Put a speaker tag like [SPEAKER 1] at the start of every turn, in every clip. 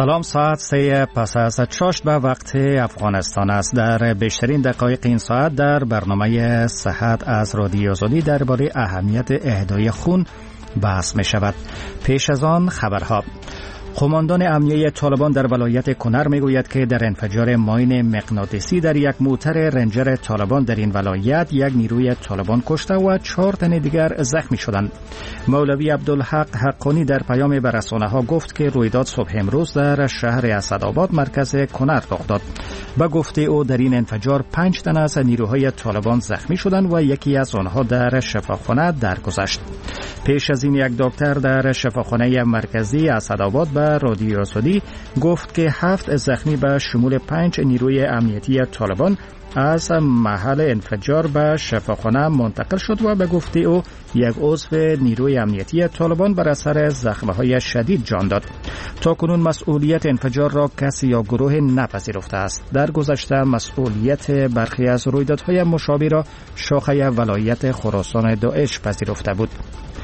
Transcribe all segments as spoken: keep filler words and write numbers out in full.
[SPEAKER 1] سلام، ساعت سه پس از چاشت به وقت افغانستان است. در بیشترین دقایق این ساعت در برنامه صحت از رادیو آزادی درباره اهمیت اهدای خون بحث می شود. پیش از آن خبرها. قماندان امنیه طالبان در ولایت کنر می گوید که در انفجار ماین مغناطیسی در یک موتر رنجر طالبان در این ولایت یک نیروی طالبان کشته و چهار تن دیگر زخمی شدند. مولوی عبدالحق حقانی در پیام به رسانه‌ها گفت که رویداد صبح امروز در شهر اسدآباد مرکز کنر رخ داد. به گفته او در این انفجار پنج تن از نیروهای طالبان زخمی شدند و یکی از آنها در شفاخانه درگذشت. پیش از این یک دکتر در شفاخانه مرکزی اسدآباد به رادیو آزادی گفت که هفت زخمی به شمول پنج نیروی امنیتی طالبان از محل انفجار به شفاخانه منتقل شد و به گفته او یک عضو نیروی امنیتی طالبان بر اثر زخم‌های شدید جان داد. تا کنون مسئولیت انفجار را کسی یا گروه نپذیرفته است. در گذشته مسئولیت برخی از رویدادهای مشابه را شاخه ولایت خراسان داعش پذیرفته بود.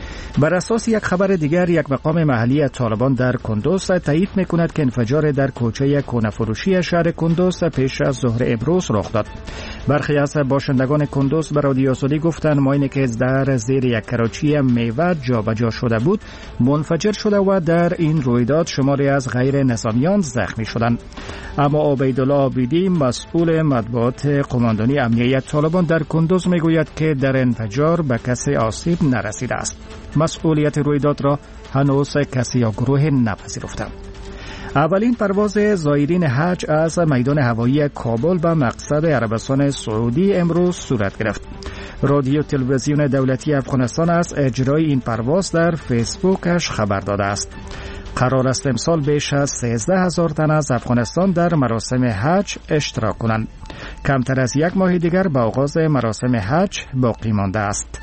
[SPEAKER 1] بر اساس یک خبر دیگر، یک مقام محلی طالبان در کندوز تایید می‌کند که انفجار در کوچه کونه‌فروشی شهر کندوز پیش از ظهر امروز رخ داد. برخی از باشندگان کندوز به رادیو آزادی گفتند ماینی که در زیر یک کراچی میوه جابجا شده بود منفجر شده و در این رویداد شماری از غیر نظامیان زخمی شدند. اما عبیدالله عابدی مسئول مطبوعات قماندانی امنیه طالبان در کندوز میگوید که در انفجار به کسی آسیب نرسیده است. مسئولیت رویداد را هنوز کسی یا گروه نپذیرفته. اولین پرواز زائرین حج از میدان هوایی کابل به مقصد عربستان سعودی امروز صورت گرفت. رادیو تلویزیون دولتی افغانستان از اجرای این پرواز در فیسبوکش خبر داده است. قرار است امسال بیش از سیزده هزار تن از افغانستان در مراسم حج اشتراک کنند. کمتر از یک ماه دیگر به آغاز مراسم حج باقی مانده است.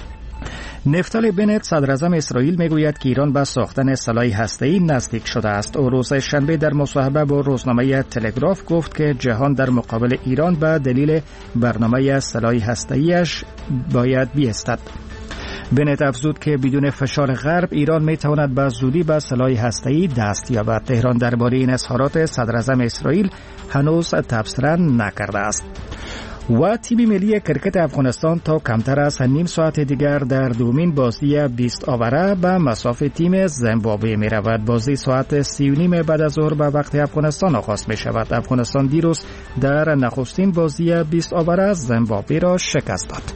[SPEAKER 1] نفتالی بنت صدراعظم اسرائیل میگوید که ایران به ساختن سلاح هسته‌ای نزدیک شده است. او روز شنبه در مصاحبه با روزنامه تلگراف گفت که جهان در مقابل ایران به دلیل برنامه سلاح هسته‌ایش باید بایستد. بنت افزود که بدون فشار غرب ایران میتواند به زودی به سلاح هسته‌ای دست یابد. تهران درباره این اظهارات صدراعظم اسرائیل هنوز تبصره نکرده است. و تیم ملی کرکت افغانستان تا کمتر از نیم ساعت دیگر در دومین بازی بیست آوره به مصاف تیم زیمبابوه می رود. بازی ساعت سی و نیم بعد از ظهر به وقت افغانستان آغاز می شود. افغانستان دیروز در نخستین بازی بیست آوره زیمبابوه را شکست داد.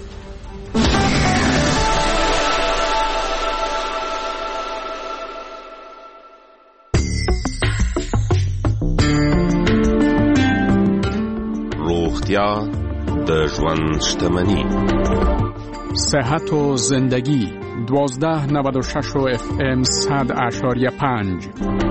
[SPEAKER 2] روغتیا د ژوند شتمني.
[SPEAKER 3] صحت و زندگی دوازده نود و شش و اف ام صد اشاریه پنج.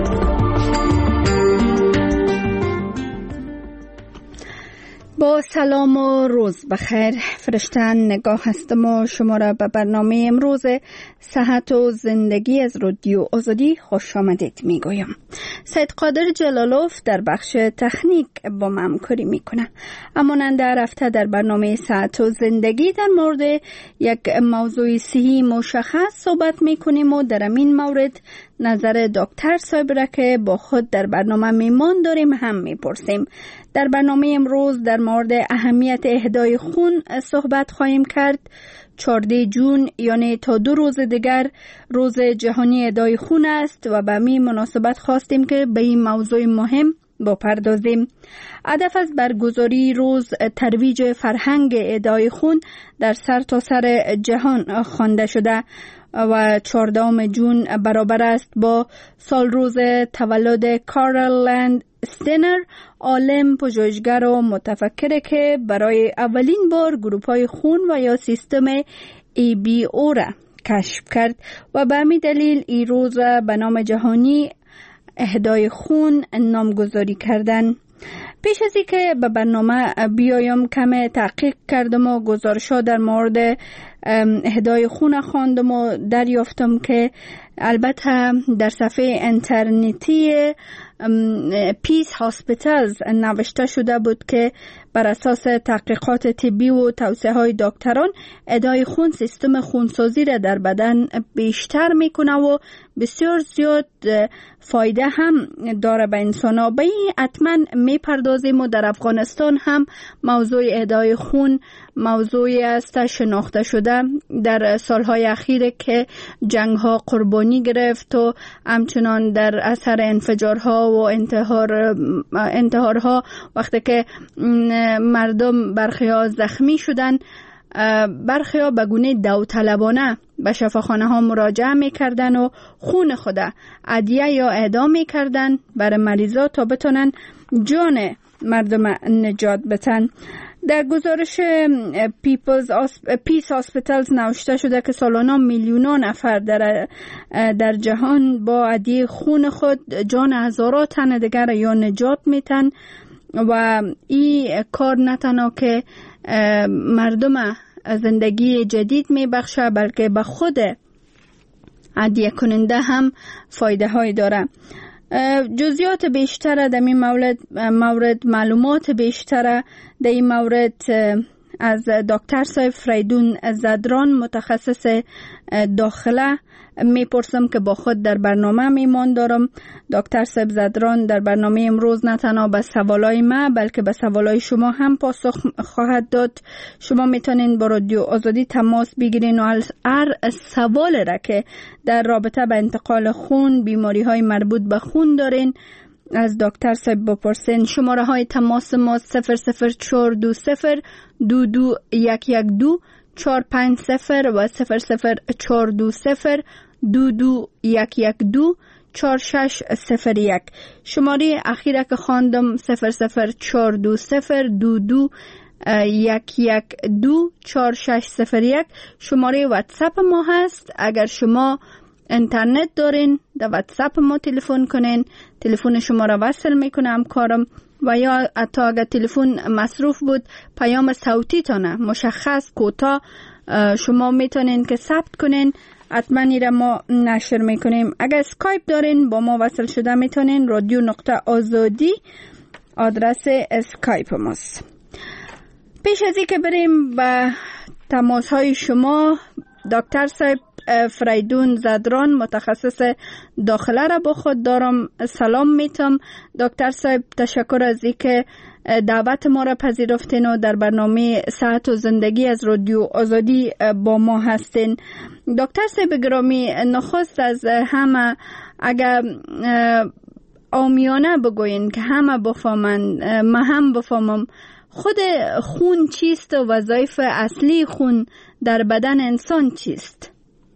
[SPEAKER 4] با سلام و روز بخیر. فرشته نگاه هستم و شما را به برنامه امروز صحت و زندگی از رادیو آزادی خوش آمدید می گویم. سید قادر جلالوف در بخش تکنیک با من همکاری می کنه. اما در هفته در برنامه صحت و زندگی در مورد یک موضوع صحی مشخص صحبت می کنیم و در این مورد نظر دکتر صاحب را که با خود در برنامه میمان داریم هم میپرسیم. در برنامه امروز در مورد اهمیت اهدای خون صحبت خواهیم کرد. چهاردهم جون یعنی تا دو روز دیگر روز جهانی اهدای خون است و به همین مناسبت خواستیم که به این موضوع مهم بپردازیم. هدف از برگزاری روز ترویج فرهنگ اهدای خون در سرتاسر سر جهان خوانده شده و چهاردهم جون برابر است با سال روز تولد کارل لند استنر، عالم، پژوهشگر و متفکر که برای اولین بار گروپ‌های خون و یا سیستم ای بی او را کشف کرد و به همین دلیل این روز به نام جهانی اهدای خون نامگذاری کردند. پیش از اینکه به برنامه بیایم کم تحقیق کردم و گزارش‌ها در مورد اهدای خون خواندم و دریافتم که البته در صفحه اینترنتی پیس هاسپیتالز نوشته شده بود که بر اساس تحقیقات طبی و توصیه های دکتران ادای خون سیستم خونسازی را در بدن بیشتر میکنه و بسیار زیاد فایده هم داره به انسان ها. به این حتما میپردازیم و در افغانستان هم موضوع ادای خون موضوعی است شناخته شده در سالهای اخیر که جنگ ها قربانی گرفت و همچنان در اثر انفجارها و انتحار انتحارها وقتی که مردم برخی ها زخمی شدن، برخی ها به گونه داوطلبانه به شفاخانه ها مراجعه میکردن و خون خود عدیه یا اعدام میکردن برای مریضا تا بتونن جان مردم نجات بدن. در گزارش پیس هاسپیتالز نوشته شده که سالانه میلیون‌ها نفر در در جهان با عدیه خون خود جان هزاران تن دیگر یا نجات میتن و این کار نه تنها که مردم زندگی جدید میبخشه بلکه به خود عدیه کننده هم فایده های داره. جزئیات بیشتر در این مورد مورد معلومات بیشتر در این مورد از دکتر صاحب فریدون زدران متخصص داخله میپرسم که با خود در برنامه میمان دارم. دکتر صاحب زدران در برنامه امروز نه تنها به سوالای ما بلکه به سوالای شما هم پاسخ خواهد داد. شما میتونین با رادیو آزادی تماس بگیرین و هر سوال را که در رابطه با انتقال خون، بیماری های مربوط به خون دارین از دکتر صاحب بپرسین. شماره های تماس ما صفر صفر چهار دو صفر دو دو یک یک دو چهار پنج صفر و صفر صفر چهار دو صفر دو دو یک یک دو چهار شش صفر یک. شماره اخیره که خواندم صفر صفر چهار دو صفر دو دو یک یک دو چهار شش صفر یک شماره واتساپ ما هست. اگر شما اینترنت دارین در واتساپ ما تلفن کنین، تلفن شما را وصل میکنم کارم و یا حتی اگر تلفن مصروف بود پیام صوتی تانه مشخص کوتاه شما میتونین که ثبت کنین، حتما ایره ما نشر میکنیم. اگر اسکایپ دارین با ما وصل شده میتونین رادیو نقطه آزادی آدرس اسکایپ ماست. پیش از این که بریم به تماس های شما، دکتر صاحب فریدون زدران متخصص داخله را با خود دارم. سلام میتم دکتر صاحب، تشکر از اینکه دعوت ما را پذیرفتین و در برنامه صحت و زندگی از رادیو آزادی با ما هستین. دکتر صاحب گرامی، نخست از همه اگر عامیانه بگوین که همه بفهمن، من هم بفهمم، خود خون چیست و وظایف اصلی خون در بدن انسان چیست؟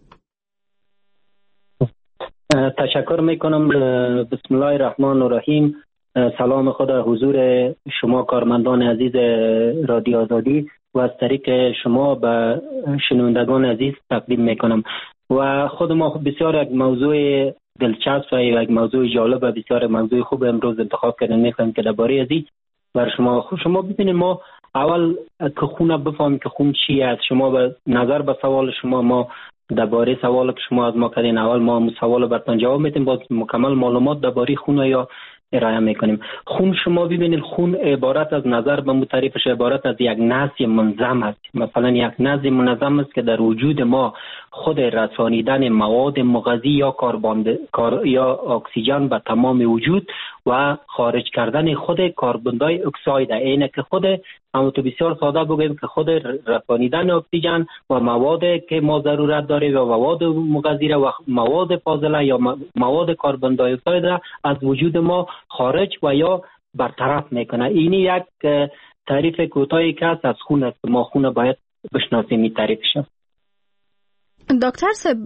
[SPEAKER 5] تشکر میکنم. بسم الله الرحمن الرحیم. سلام خود حضور شما کارمندان عزیز رادیو آزادی و از طریق شما به شنوندگان عزیز تقدیم میکنم. و خود ما بسیار یک موضوع دلچسب و یک موضوع جالب و بسیار موضوع خوب امروز انتخاب کردن میخوایم که درباره از این بر شما شما ببینید. ما اول که خون بفهمیم که خون چی است. شما به نظر به سوال شما ما درباره سوال که شما از ما کردین اول ما سوال براتون جواب میدیم، با مکمل معلومات درباره خون یا ارائه میکنیم. خون شما ببینید خون عبارت از نظر به تعریفش عبارت از یک نسج منظم است. مثلا یک نسج منظم است که در وجود ما خود رسانیدن مواد مغذی یا کربن یا اکسیژن به تمام وجود و خارج کردن خود کربن دی اکساید اینه که خود اما تو بسیار ساده بگیم که خود رسانیدن اکسیژن و مواد که ما ضرورت داریم و مواد مغذی و مواد فاضله یا مواد کربن دی اکساید را از وجود ما خارج و یا برطرف میکنه. این یک تعریف کوتاهی که از خون است. ما خون باید بشناسیم این تعریفش.
[SPEAKER 4] دکتر صاحب،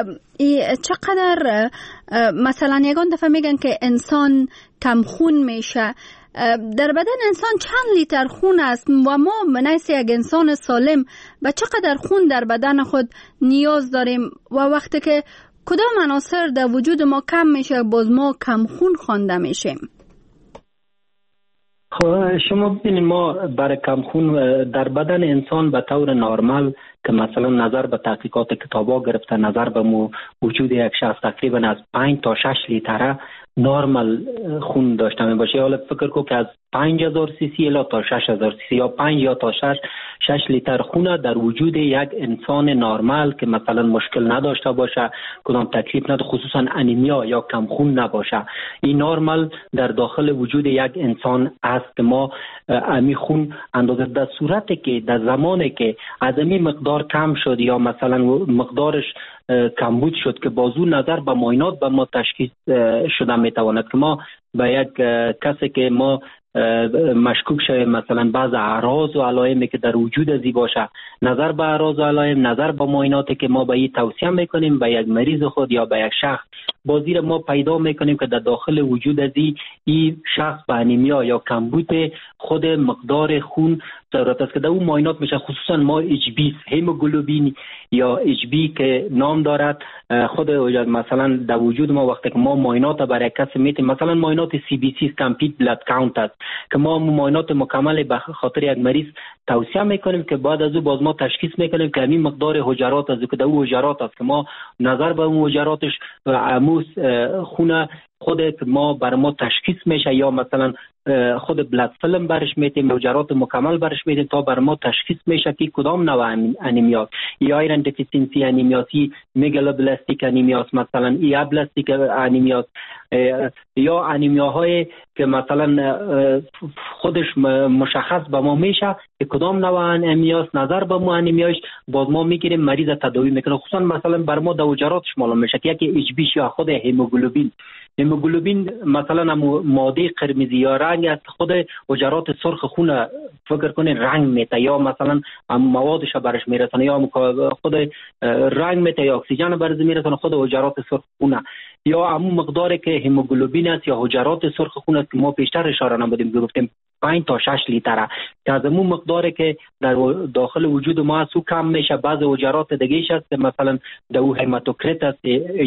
[SPEAKER 4] چقدر مثلا یگان دفعه میگن که انسان کم خون میشه، در بدن انسان چند لیتر خون است و ما منیس یک انسان سالم به چقدر خون در بدن خود نیاز داریم و وقتی که کدام عناصر در وجود ما کم میشه باز ما کم خون خوانده میشیم؟
[SPEAKER 5] خب شما ببینید ما برای کم خون در بدن انسان به طور نرمال که مثلا نظر به تحقیقات کتابا گرفته نظر به وجود یک شخص تقریبا از پنج تا شش لیتره نورمال خون داشته می باشه. حالا فکر کو که از پنج هزار سی سی الی تا شش هزار سی سی یا پنج یا تا شش شش لیتر خون در وجود یک انسان نرمال که مثلا مشکل نداشته باشه، کدام تکلیف نداره، خصوصا انیمیا یا کم خون نباشه، این نرمال در داخل وجود یک انسان است که ما امی خون اندازه در صورتی که در زمانی که از امی مقدار کم شد یا مثلا مقدارش کمبود شد که بازو نظر به معاینات به ما تشخیص شده میتواند که ما به یک کسی که ما مشکوک شویم مثلا بعض اعراض و علائمی که در وجود ازی باشه، نظر به اعراض و علائم، نظر به معایناتی که ما به این توصیه میکنیم به یک مریض خود یا به یک شخص، بازی ما پیدا میکنیم که در داخل وجود ازی این شخص به انیمیا یا کمبود خود مقدار خون ضرورت است که در اون معاینات میشه. خصوصا ما اچ بی هموگلوبین یا اچ بی که نام دارد خود مثلا در وجود ما وقتی که ما معاینات برای کسی میتیم، مثلا معاینات سی بی سی کامپلیت بلاد کاونت است که ما معاینات مکمل به خاطر یک مریض توصیه میکنیم که بعد از او باز ما تشخیص میکنیم که همین مقدار حجرات است که در اون حجرات است که ما نظر به اون حجراتش عموس خونه خود ما بر ما تشخیص میشه یا مثلا خود بلاد فیلم برش میتیم، حجرات مکمل برش میتیم تا بر ما تشخیص میشه که کدام نوع انیمیا، یا ایرن دفیسینسی انیمیاسی، میگالوبلاستیک انیمیاس، مثلا ای ابلاستیک انیمیاس، یا انیمیاهای که مثلا خودش مشخص به ما میشه که کدام نوع انیمیاس، نظر به ما انیمیاش باز ما میگیریم مریض تداوی میکنه. خصوصا مثلا بر ما در حجراتش معلوم میشه که یکی اچ بی یا خود هموگلوبین هموگلوبین مثلا ماده قرمزی یا رنگ است، خود حجرات سرخ خون فکر کنین رنگ میته یا مثلا موادش برش میرسونه یا خود رنگ میته یا اکسیژن برش میرسونه خود حجرات سرخ خون، یا همون مقداری که هموگلوبین است یا حجرات سرخ خون است که ما پیشتر اشاره نمودیم گفتیم پنج تا شش لیتره که از همون مقداری که در داخل وجود ما است کم میشه. بعض حجرات دیگه است که مثلا در هماتوکریت است،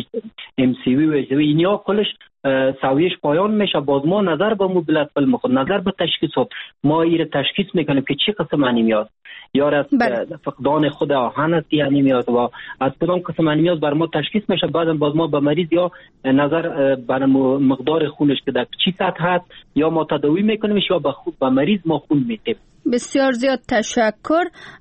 [SPEAKER 5] ام سی وی و اینیا کلش سویش پایان میشه. باز ما نظر به مو بلاد فیلم خود، نظر به تشخیصات ما ایره تشخیص میکنیم که چه قسم انیمیاست، یا از فقدان خود آهن است یا انیمیاست و از کدام قسم انیمیاست بر ما تشخیص میشه. بعدم باز ما به مریض یا نظر بر مقدار خونش که در چی سطح هست یا ما تداوی میکنیم یا به خود به مریض ما خون میدیم.
[SPEAKER 4] بسیار زیاد تشکر.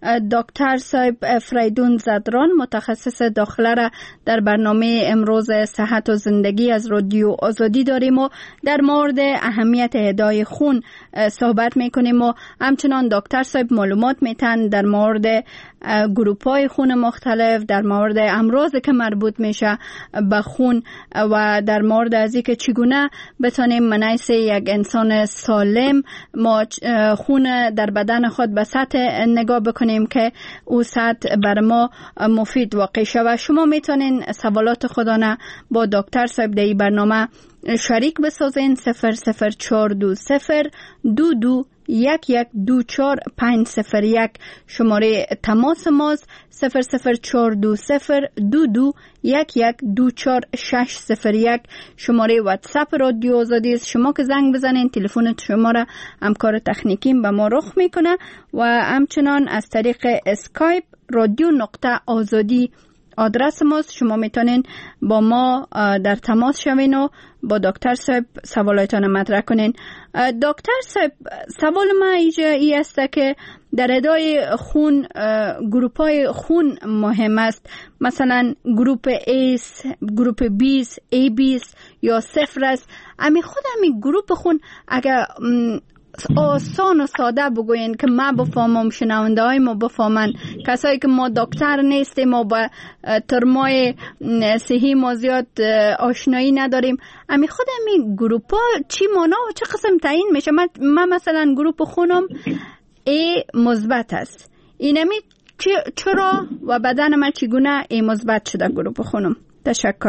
[SPEAKER 4] دکتر صاحب فریدون زدران متخصص داخله را در برنامه امروز صحت و زندگی از رادیو آزادی داریم و در مورد اهمیت اهدای خون صحبت میکنیم و همچنان دکتر صاحب معلومات میتن در مورد گروپ‌های خون مختلف، در مورد امراضی که مربوط میشه به خون و در مورد از اینکه چگونه بتونیم منعکس یک انسان سالم ما خون در بدن خود به سطح نگاه بکنیم که او سطح بر ما مفید واقع شود. شما میتونین سوالات خودانه با دکتر صاحب در این برنامه شریک بسازین. صفر صفر چهار دو صفر دو دو یک یک دو چهار پنج صفر یک شماره تماس ماست. صفر صفر چهار دو صفر دو دو یک یک دو چهار شش صفر یک شماره واتساپ رادیو آزادی است. شما که زنگ بزنین تلفن شما را همکار تکنیکیم به ما رخ میکنه و همچنان از طریق اسکایپ رادیو نقطه آزادی آدرس ماست. شما میتونین با ما در تماس شوین و با دکتر صاحب سوالاتتان مطرح کنین. دکتر صاحب سوال ما اینجا ای است که در ادای خون گروپ‌های خون مهم است، مثلا گروپ ایس، گروپ بیست، ای بیست یا صفر است. امی خود امی گروپ خون اگر آسان و ساده بگوین که ما بفهمم، شنونده های ما بفهمن، کسایی که ما دکتر نیستیم ما با ترمای صحی ما زیاد آشنایی نداریم، امی خود امی گروپ ها چی مانا و چه قسم تعیین میشه؟ من مثلا گروپ خونم ای مثبت است، اینمی چرا و بدن من چگونه ای مثبت شده گروپ خونم؟ تشکر.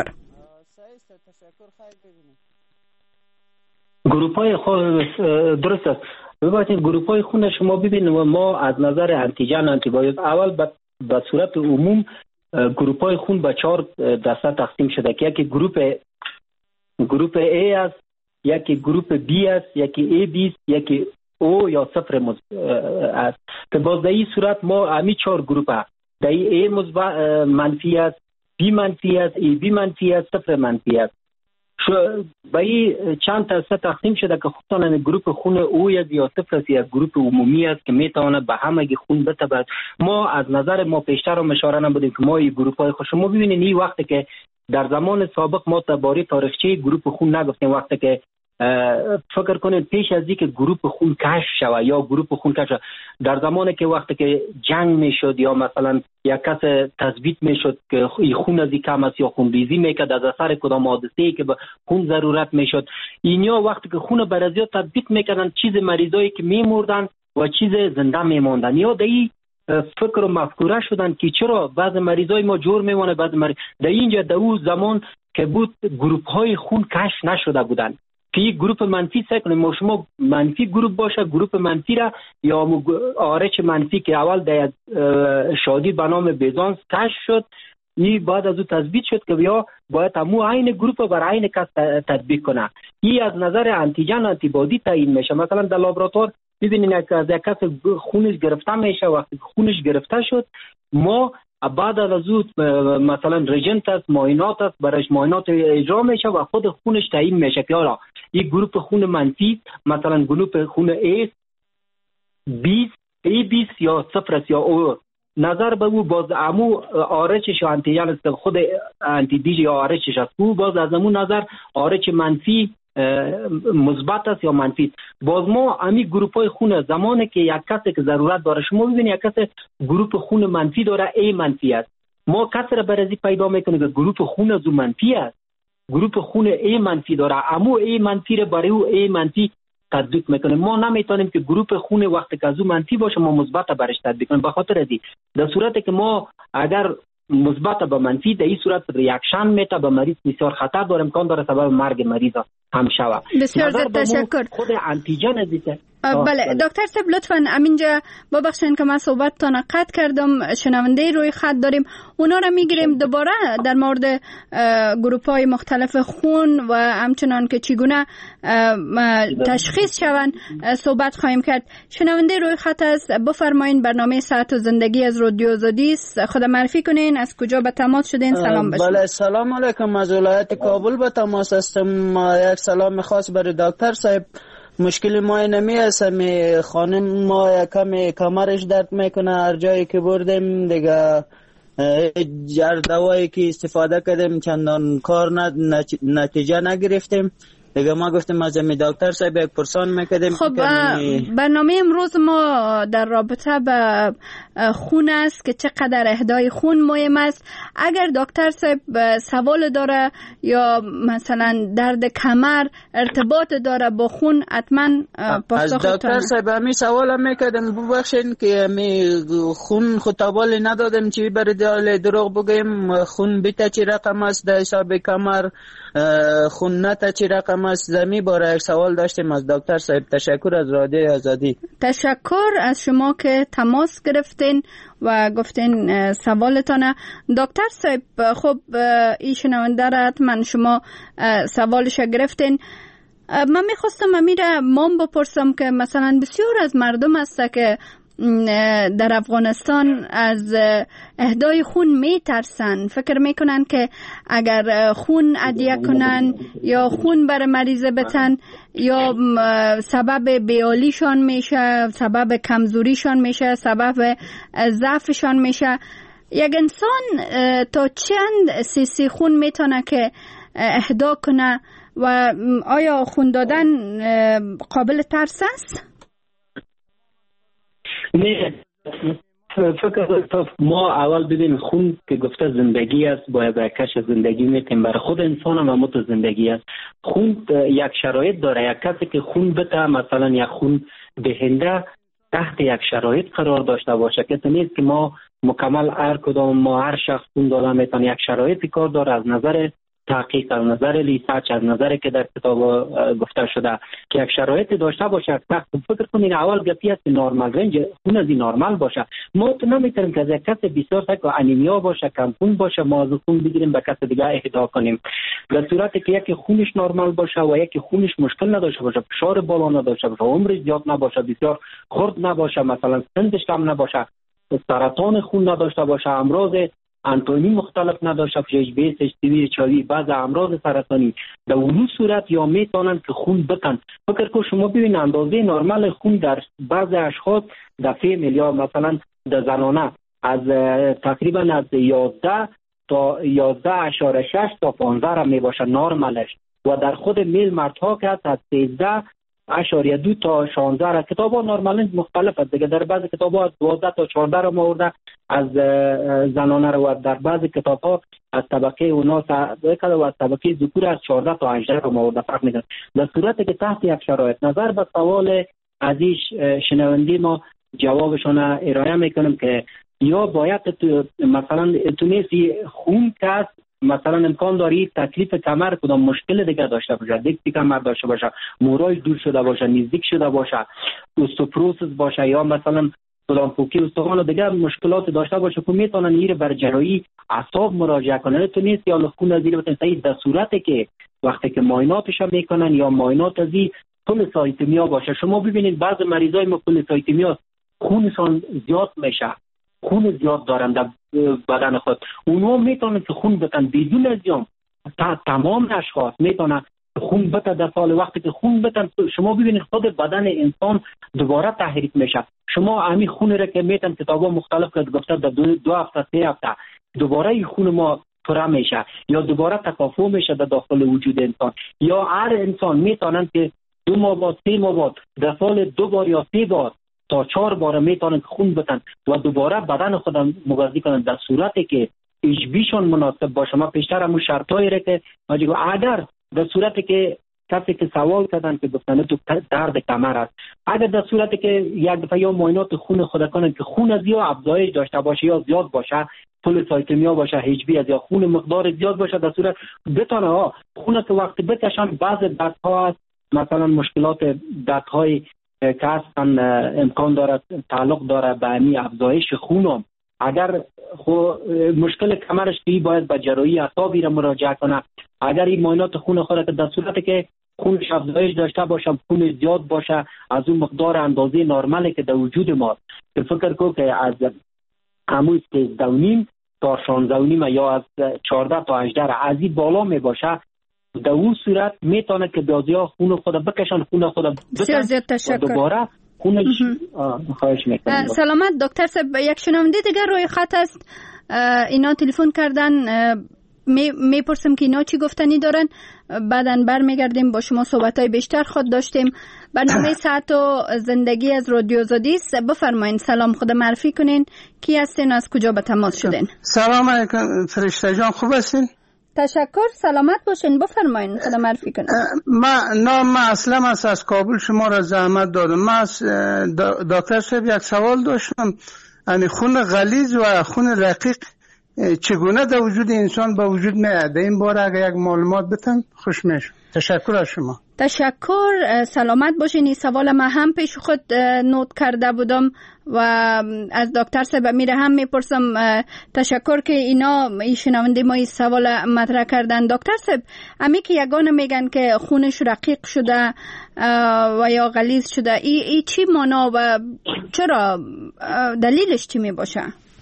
[SPEAKER 5] گروپ های خون درست است. ببینید گروپ های خون شما ببینید ما از نظر انتیجن آنتیبادی اول به صورت عموم گروپ های خون به چهار دسته تقسیم شده که یکی گروپ گروپ A است، یکی گروپ B است، یکی ای بی است، یکی O یا صفر است که باز در این صورت ما همین چهار گروپ در ای مثبت منفی است، بی منفی است، ای بی منفی است، صفر منفی است. به این چند تا سه تقسیم شده که خودتان گروپ خون او یا صفر است یا گروپ عمومی است که میتونه به همه خون بتابد. ما از نظر ما پیشتر هم اشاره نبودیم که ما این گروپ های خوش شما ببینید این وقتی که در زمان سابق ما درباره تاریخچه گروپ خون نگفتیم، وقتی که فکر کنید پیش از اینکه گروپ خون کشف شود یا گروپ خون کشف شود، در زمانی که وقتی که جنگ میشد یا مثلا یک کس تثبیت میشد که خون از کم است یا خونریزی میکرد از اثر کدام حادثه‌ای که به خون ضرورت میشد، اینیا وقتی که خون برازیا تثبیت میکردن چیز مریضایی که میمردن و چیز زنده میماندن، یا دایی فکر و مفکوره شدن که چرا بعض مریضای ما جور میمونه، بعض مریض در اینجا در اون زمان که بود گروپ های خون کشف نشده بودن که یک گروپ منفی سعی کنیم ما شما منفی گروپ باشه، گروپ منفی را یا آرچ منفی که اول در شادی به نام بیزانس کشف شد، این بعد از او تثبیت شد که بیا باید همو عین گروپ بر عین کس تطبیق کنه. این از نظر انتیجن انتیبادی تعیین میشه. مثلا در لابراتوار ببینید که از یک کس خونش گرفته میشه، وقتی خونش گرفته شد ما بعد از او مثلا رژنت است، معاینات است، برایش معاینات اجرا میشه و خود خونش تعیین میشه که حالا این گروپ خون منفی مثلا گروپ خون A بیست ای بیست یا صفر یا او نظر به او باز امو آرچش یا انتیجن است خود انتیدیج یا آرچش است، او باز از امو نظر آرچ منفی مثبت است یا منفی. باز ما امی گروپ های خون زمانی که یک کسی که ضرورت داره، شما ببینید یک کسی گروپ خون منفی داره ای منفی است، ما کسی را برازی پیدا میکنیم که گروپ خون از منفی است، گروپ خون ای منفی داره، امو ای منفی را برای او ای منفی تطبیق میکنیم. ما نمیتونیم که گروپ خون وقتی که از او منفی باشه ما مثبت برش تطبیق کنیم، به خاطر ازی در صورتی که ما اگر مثبت به منفی در این صورت ریاکشن میته به مریض بسیار خطر داره، امکان داره سبب مرگ مریض هم شود.
[SPEAKER 4] بسیار زیاد تشکر.
[SPEAKER 5] خود انتیجن ازیته.
[SPEAKER 4] بله دکتر صاحب لطفاً همینجا ببخشین که من صحبتتان قطع کردم، شنونده روی خط داریم، اونا را میگیریم دوباره در مورد گروپ های مختلف خون و همچنان که چگونه تشخیص شوند صحبت خواهیم کرد. شنونده روی خط است، بفرمایین. برنامه صحت و زندگی از رادیو آزادی است، خود معرفی کنین، از کجا به تماس شدین؟ سلام بشین.
[SPEAKER 6] بله سلام علیکم، از ولایت کابل به تماس هستم. یک سلام خاص برای دکتر صاحب. مشکل ما نمی است، می خانم ما کمی کمرش درد میکنه، هر جایی که بردیم دیگه هر دوایی که استفاده کردیم چندان کار نتیجه نگرفتیم دیگه. ما گفتیم از می دکتر صاحب یک پرسان میکردیم.
[SPEAKER 4] خب برنامه امروز ما در رابطه به خون است که چقدر اهدای خون مهم است. اگر دکتر صاحب سوال داره یا مثلا درد کمر ارتباط داره با خون حتما پاسخ
[SPEAKER 6] از دکتر صاحب همین سوال میکردم، ببخشید که می خون خطابالی ندادم چی برای دروغ بگیم. خون بیت چی رقم است در حساب کمر، خون نتا چی رقم است. زمین باره یک سوال داشتیم از دکتر صاحب. تشکر از رادیو آزادی.
[SPEAKER 4] تشکر از شما که تماس گرفتین و گفتین سوالتانه. دکتر صاحب خب این شنونده را حتما شما سوالش گرفتین. من میخواستم امیره مام بپرسم که مثلا بسیار از مردم هست که در افغانستان از اهدای خون می ترسن، فکر میکنن که اگر خون عدیه کنن یا خون بر مریض بتن یا سبب بیالیشان میشه، سبب کمزوریشان میشه، سبب ضعفشان میشه. یک انسان تا چند سیسی خون میتونه که اهدا کنه و آیا خون دادن قابل ترس است؟
[SPEAKER 5] نه، فکر ما اول ببین خون که گفته زندگی است، باید کش زندگی میتیم برای خود انسان هم همون زندگی است. خون یک شرایط داره، یک کسی که خون بده مثلا یک خون دهنده تحت یک شرایط قرار داشته باشه، کسی نیست که ما مکمل هر کدام ما هر شخص خون داده میتونه، یک شرایطی کار داره از نظر تحقیق، از نظر ریسرچ، از نظر که در کتاب گفته شده که یک شرایطی داشته باشه. فکر کنید اول گپی است نورمال رنج خون از نورمال باشه. ما تو نمیتونیم که از یک کس بسیار سک انیمیا باشه، کم خون باشه، ما از خون بگیریم به کس دیگه اهدا کنیم. در صورتی که یکی خونش نورمال باشه و یکی خونش مشکل نداشته باشه، فشار بالا نداشته باشه، عمرش زیاد نباشه، بسیار خرد نباشه، مثلا سنش کم نباشه، سرطان خون نداشته باشه، امراض انتونی مختلف نداشته باشه، اچ بی اس، اچ سی وی، اچ آی وی، بعض امراض سرطانی، در اون صورت یا میتونن که خون بکن. فکر کو شما ببین اندازه نرمال خون در بعض اشخاص در فیمیل یا مثلا در زنانه از تقریبا از یازده تا یازده اشاره شش تا پانزده را می باشه نرمالش، و در خود میل مردها که از سیزده اشاره دو تا شانزده را کتاب ها نرمال مختلف است دیگه. در بعض کتاب ها دوازده تا چهارده را مورده از زنانه را، و در بعض کتاب ها از طبقه اونا و از طبقه ذکور از چهارده تا هجده را مورده فرق میکنه. در صورتی که تحت یک شرایط نظر به سوال عزیز شنوندی ما جوابشون ارائه میکنم که یا باید تو مثلا تونسی خون کس مثلا امکان داری تکلیف کمر کدام مشکل دیگه داشته باشه، دیکتی کمر داشته باشه، مورای دور شده باشه، نزدیک شده باشه، اوستوپروسیس باشه، یا مثلا کدام پوکی استخوان دیگه مشکلات داشته باشه که میتونن این بر جراحی اعصاب مراجعه کنن. تونست یا خون زیر بتن صحیح در صورتی که وقتی که معایناتش میکنن یا معاینات ازی پلیسایتمیا باشه. شما ببینید بعض مریضای ما پلیسایتمیا خونشان زیاد میشه، خون زیاد دارن در بدن خود، اونها میتونن که خون بتن بدون ازیام. تا تمام اشخاص میتونن خون بتن در سال. وقتی که خون بتن شما ببینید خود بدن انسان دوباره تحریک میشه. شما همین خون را که میتن کتابا مختلف که گفته در دو, دو هفته سه هفته دوباره این خون ما پره میشه یا دوباره تکافؤ میشه در داخل وجود انسان. یا هر انسان میتونن که دو ماه بعد سه ماه بعد در سال دو بار یا سه بار تا چهار بار میتونن خون بتن و دوباره بدن خودم مغذی کنن در صورتی که اچ بیشون مناسب باشه. ما پیشتر همون شرطایی را که اگر در صورتی که کسی که سوال کردن که گفتن تو درد کمر است، اگر در صورتی که یک دفعه یا معاینات خون خود کنن که خون از یا افزایش داشته باشه یا زیاد باشه، پلیسایتمیا باشه، اچ بی از یا خون مقدار زیاد باشه، در صورت بتونه ها خون که وقتی بکشن بعض دردها هست، مثلا مشکلات دردهای که هستن امکان داره تعلق داره به همین افزایش خونم. اگر خو مشکل کمرش که باید به جراحی اعصابی را مراجعه کنه. اگر این معاینات خون خود در صورتی که خونش افزایش داشته باشه، خون زیاد باشه از اون مقدار اندازه نرمالی که در وجود ما، که فکر کو که از همون سیزده و نیم تا شانزده و نیم یا از چهارده تا هجده از این بالا می باشه، در اون صورت میتونه که بیازیا خون خود بکشن، خون خود بکشن دوباره خونش. خواهش میکنم.
[SPEAKER 4] سلامت دکتر صاحب، یک شنونده دیگر روی خط است، اینا تلفن کردن، میپرسم که اینا چی گفتنی دارن، بعدن برمیگردیم با شما صحبتای بیشتر خود داشتیم. برنامه صحت و زندگی از رادیو آزادی است. بفرمایید سلام، خود معرفی کنین، کی هستین، از کجا به تماس شدین؟
[SPEAKER 7] سلام علیکم فرشته جان، خوب هستین؟
[SPEAKER 4] تشکر، سلامت باشین، بفرمایید خود معرفی کنین.
[SPEAKER 7] ما نام ما اسلم است، از کابل شما را زحمت دادم. ما از دکتر صاحب یک سوال داشتم، یعنی خون غلیظ و خون رقیق چگونه در وجود انسان به وجود میاد؟ این باره اگر یک معلومات بتن خوش میشه. تشکر از شما.
[SPEAKER 4] تشکر، سلامت باشین. این سوال ما هم پیش خود نوت کرده بودم و از دکتر صاحب میره هم میپرسم. تشکر که اینا این شنونده ما این سوال مطرح کردن. دکتر صاحب، امی که یگانه میگن که خونش رقیق شده و یا غلیظ شده، ای, ای چی معنا و چرا دلیلش چی میباشه؟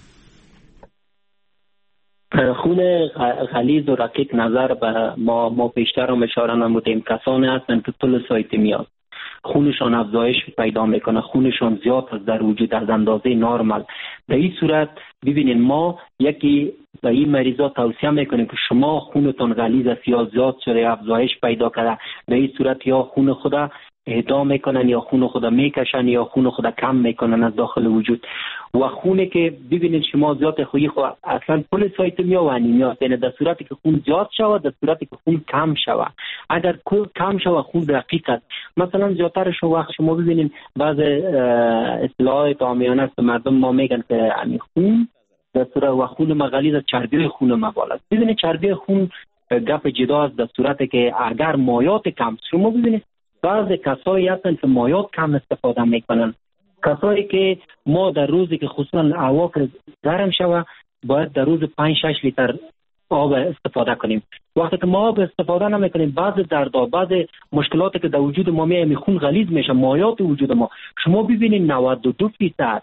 [SPEAKER 5] خون غلیظ و رقیق نظر به ما ما پیشتر هم اشاره نمودیم، کسانی هستند که پلیسایتمیا خونشان افزایش پیدا میکنه، خونشان زیاد است در وجود از اندازه نرمال. در این صورت ببینید ما یکی به این مریضا توصیه میکنیم که شما خونتون غلیظ است یا زیاد شده افزایش پیدا کرده، در این صورت یا خون خدا اهدا میکنن یا خون خدا میکشن یا خون خدا کم میکنن از داخل وجود. و خونه که ببینید شما زیاد خویی خو اصلا پلیسایتمیا و انیمیا، یعنی در صورتی که خون زیاد شود، در صورتی که خون کم شود. اگر کم شود خون رقیق است، مثلا زیادتر شو وقت شما ببینید بعض اصطلاحات عامیانه است مردم ما میگن که همین خون در صورت و خون ما غلیظ است، چربی خون ما بالا است. ببینید چربی خون گپ جدا است در صورتی که اگر مایات کم، شما ببینید بعض کسایی هستند که مایات کم استفاده میکنن. کسایی که ما در روزی که خصوصا هوا که گرم شوه باید در روز پنج شش لیتر آب استفاده کنیم. وقتی که ما آب استفاده نمیکنیم، بعض دردها، بعض مشکلاتی که در وجود ما میاد، خون غلیظ میشه، مایات وجود ما. شما ببینید نود و دو فیصد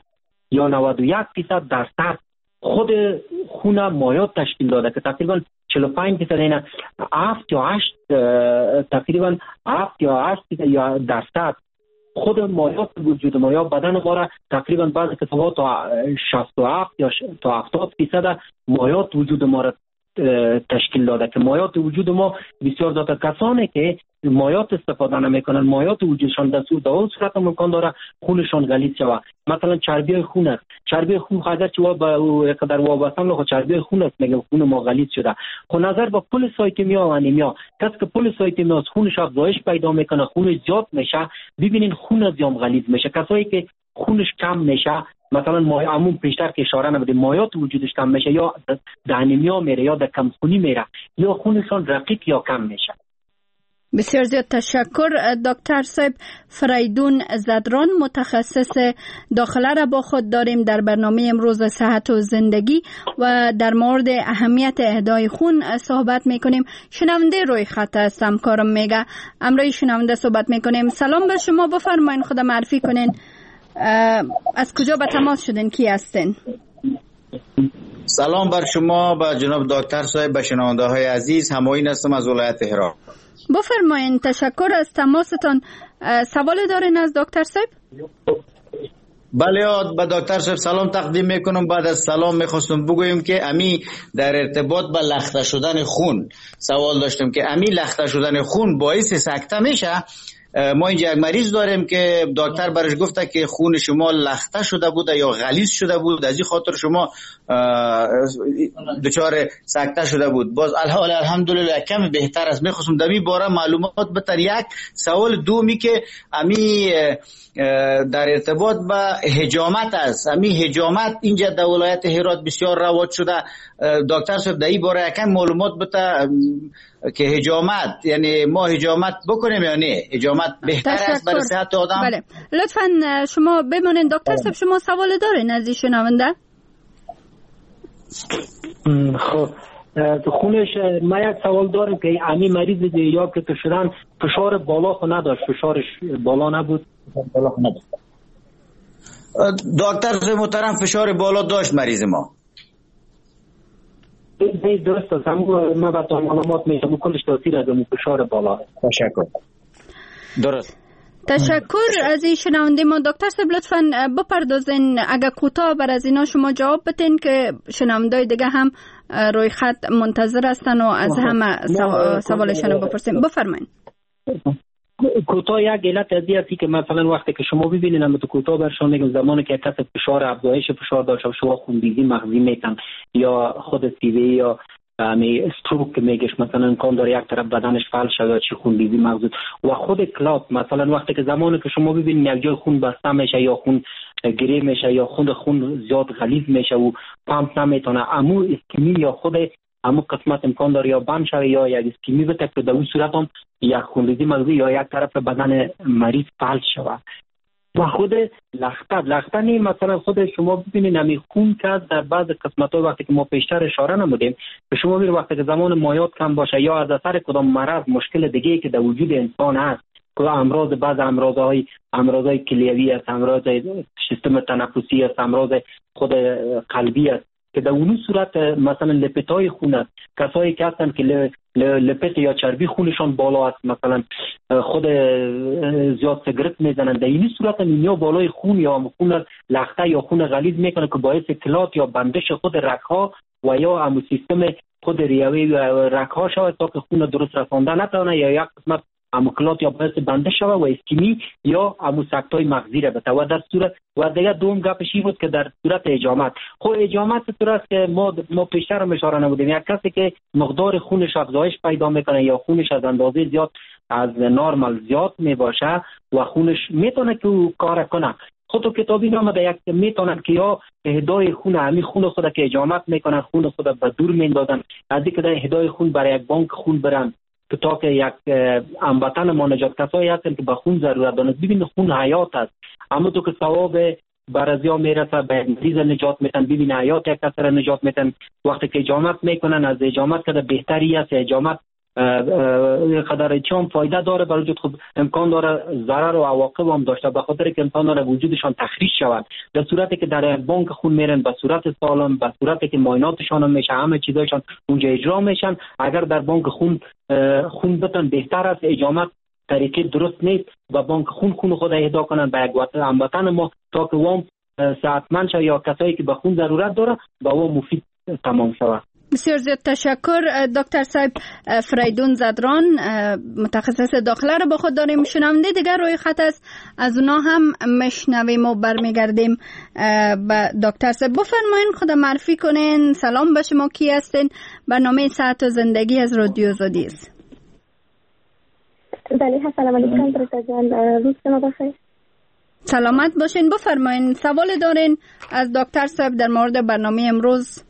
[SPEAKER 5] یا نود و یک درصد درصد خود خون مایات تشکیل داده که تقریبا چهل و پنج درصد اینا هفت یا هشت تقریبا هفت یا هشت یا درصد خود مایات وجود ما یا بدن ما را تقریبا بعضی کتاب‌ها تا شصت و هفت یا تا هفتاد درصد مایات وجود ما را تشکیل داده که مایات وجود ما بسیار زیاد. کسانی که مایات استفاده نمیکنن، مایات وجودشان در صورت امکان داره خونشان غلیظ شود. مثلا چربی خون است، چربی خون اگر چه با قدر وابسته نه چربی خون است، میگم خون ما غلیظ شده. خب نظر به پلیسایتمیا و انیمیا، کسی که پلیسایتمیا از خونش افزایش پیدا میکنه، خونش زیاد میشه، ببینین خون از یام غلیظ میشه. کسایی که خونش کم میشه، مثلا ما عموم پیشتر که اشاره نبودیم مایات وجودش کم میشه یا در انیمیا میره یا در کمخونی میره یا خونشان رقیق یا کم میشه.
[SPEAKER 4] بسیار زیاد تشکر. دکتر صاحب فریدون زدران متخصص داخله را با خود داریم در برنامه امروز صحت و زندگی و در مورد اهمیت اهدای خون صحبت میکنیم. شنونده روی خط است، همکارم میگه امروی شنونده صحبت میکنیم. سلام به شما، بفرمایید خود معرفی کنین، از کجا به تماس شدین، کی هستین؟
[SPEAKER 8] سلام بر شما، به جناب دکتر صاحب، به شنونده های عزیز. همایون هستم از ولایت هرات.
[SPEAKER 4] بفرمایین. تشکر از تماستان. سوال دارین از دکتر صاحب؟
[SPEAKER 8] بله، به دکتر صاحب سلام تقدیم میکنم. بعد از سلام میخواستم بگویم که امی در ارتباط به لخته شدن خون سوال داشتم که امی لخته شدن خون باعث سکته میشه. ما اینجا یک مریض داریم که دکتر برش گفته که خون شما لخته شده بوده یا غلیظ شده بود، از این خاطر شما دچار سکته شده بود. باز الحال الحمدلله کمی بهتر است. میخواستم در این باره معلومات بتر. یک سوال دومی که امی در ارتباط به حجامت است. امی حجامت اینجا در ولایت هرات بسیار رواج شده. دکتر صاحب در این باره یکم معلومات بتر که حجامت یعنی ما حجامت بکنیم یا نه؟ حجامت بهتر است برای صحت آدم؟
[SPEAKER 4] بله، لطفاً شما بمونین. دکتر صاحب شما سوال دارین از این شنونده؟
[SPEAKER 5] خب خونش ما یک سوال دارم که امی مریض یا که شدن فشار بالا خو نداشت، فشارش بالا نبود. بالا خو نداشت.
[SPEAKER 8] دکتر محترم فشار بالا داشت مریض ما.
[SPEAKER 5] این درست است. ما با معلومات میشم کلش تاثیر از اون فشار بالا.
[SPEAKER 8] تشکر. درست.
[SPEAKER 4] تشکر از این شنونده ما. دکتر صاحب لطفاً بپردازین، اگر کوتاه بر از اینا شما جواب بدین که شنوندای دیگه هم روی خط منتظر هستن و از همه سوالشون بپرسیم. بفرمایید.
[SPEAKER 5] کوتاه یک علت از دیگه که مثلا وقتی که شما ببینید هم تو کوتاه برشون میگم زمانی که کسی فشار افزایش فشار داشته شما خونریزی مغزی میکن یا خود سیوی یا می استروک میگش مثلا امکان داره یک طرف بدنش فعال شده چی خونریزی مغزی و خود کلات مثلا وقتی که زمانی که شما ببینید یک جای خون بسته میشه یا خون گری میشه یا خون خون زیاد غلیظ میشه و پمپ نمیتونه امو اسکیمی یا خود امو قسمت امکان داره یا بند شوه یا یک اسکیمی بده که در اون صورت هم یک خونریزی مغزی یا یک طرف بدن مریض فعال شوه. و خود لخته لخته نیم مثلا خود شما ببینید نمی خون که در بعض قسمت ها وقتی که ما پیشتر اشاره نمودیم به شما ببینید وقتی که زمان مایات کم باشه یا از اثر کدام مرض مشکل دیگه که در وجود انسان هست که امراض بعض امراضهای امراضهای کلیوی است، امراض سیستم تنفسی است، امراض خود قلبی است که در اون صورت مثلا لپتای خون است. کسایی که هستن که لپت یا چربی خونشان بالا است، مثلا خود زیاد سیگرت میزنن، در این صورت انیمیا بالای خون یا خون لخته یا خون غلیظ میکنه که باعث کلات یا بندش خود رگ‌ها و یا هم سیستم خود ریوی رگ‌ها شود تا که خون درست رسانده نتونه یا یک قسمت اموکلات یا باعث بنده شوه و اسکیمی یا اموسکتای مغزی را بده و در صورت و دیگه دوم گپشی بود که در صورت اجامت. خب اجامت طور که ما ما پیشتر هم اشاره نمودیم یک کسی که مقدار خونش افزایش پیدا میکنه یا خونش از اندازه زیاد از نورمال زیاد میباشه و خونش میتونه که کار کنه. خود تو کتابی نامده یک میتونن که یا اهدای خون همین خون خود که اجامت میکنن خون خود به دور میندازن از اینکه در اهدای خون برای یک بانک خون برن که تا که یک هموطن ما نجات کسایی هستن که به خون ضرورت دارن. ببین خون حیات است، اما تو که ثواب برازیا میرسه به مریض نجات میتن، ببین حیات یک کس را نجات میتن. وقتی که اجامت میکنن از اجامت که بهتری است اجامت قدر چون فایده داره برای وجود، خب امکان داره ضرر و عواقب هم داشته، به خاطر که امکان داره وجودشان تخریش شود. در صورتی که در بانک خون میرن به صورت سالم، به صورتی که معایناتشان هم میشه، همه چیزایشان اونجا اجرا میشن. اگر در بانک خون خون بتن بهتر است. اجامت طریقه درست نیست و بانک خون خون خود اهدا کنن به یک وطن هموطن ما تا که وام صحتمند شه یا کسایی که به خون ضرورت داره با وام مفید تمام شود.
[SPEAKER 4] بسیار زیاد تشکر. دکتر صاحب فریدون زدران متخصص داخله رو با خود داریم. شنونده دیگر روی خط است، از اونا هم مشنویم و برمیگردیم به دکتر صاحب. بفرمایین خود معرفی کنین. سلام به شما، کی هستین؟ برنامه صحت و زندگی از رادیو آزادی است.
[SPEAKER 9] بله، سلام علیکم برادر جان، روز شما بخیر.
[SPEAKER 4] سلامت باشین. بفرمایین سوال دارین از دکتر صاحب در مورد برنامه امروز.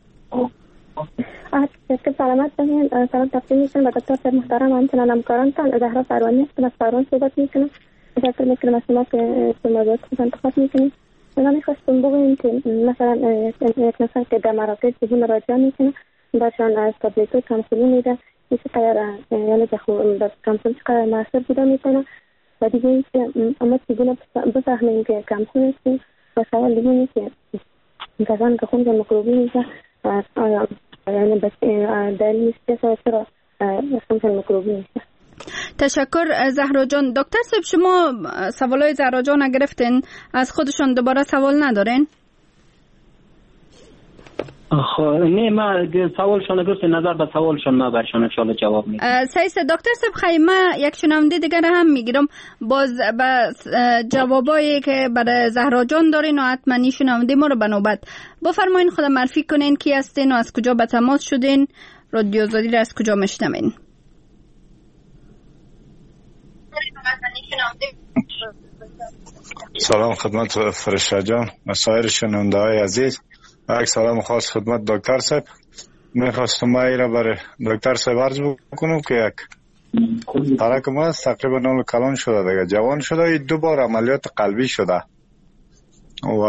[SPEAKER 9] که سلامت باشین. سلام تقدیم میکنم به دکتر صاحب محترم، همچنان همکارانتان. زهرا فروانی هستم، از فرمان صحبت میکنم. تشکر میکنم از شما که موضوعات خود انتخاب میکنید. من میخواستم بگویم که مثلا یک نفر که در مراکز چگونه راجع میکنه، برشان از تابلیتو کمسولی میده، این چقدر یعنی در کمسول چقدر موثر بوده میکنه. و دیگه این که اما چگونه بفهمیم که کمسول هستیم. و سوال دیگه این که کسان که خون میکروبی میشه آیا یعنی دلیل نیست که چرا خون میکروبی میشه.
[SPEAKER 4] تشکر زهرا جان. دکتر صاحب شما سوالای زهرا جان گرفتین، از خودشون دوباره سوال ندارین؟
[SPEAKER 5] خب نه، ما سوالشون گرفت، نظر به سوالشون ما برشان ان شاء الله جواب میدم.
[SPEAKER 4] سیس دکتر صاحب خیمه یک شنونده دیگر هم میگیرم باز به جوابایی که برای زهرا جان دارین و حتما شنونده ما رو به نوبت. بفرمایین خود معرفی کنین کی هستین و از کجا به تماس شدین، رادیو آزادی را از کجا میشنوین؟
[SPEAKER 10] سلام خدمت فرشته جان و سایر شنونده های عزیز. یک سلام خاص خدمت دکتر صاحب. میخواستم ما را برای دکتر صاحب عرض بکنم که یک ترک ما تقریبا نام کلان شده دیگه، جوان شده، دو بار عملیات قلبی شده و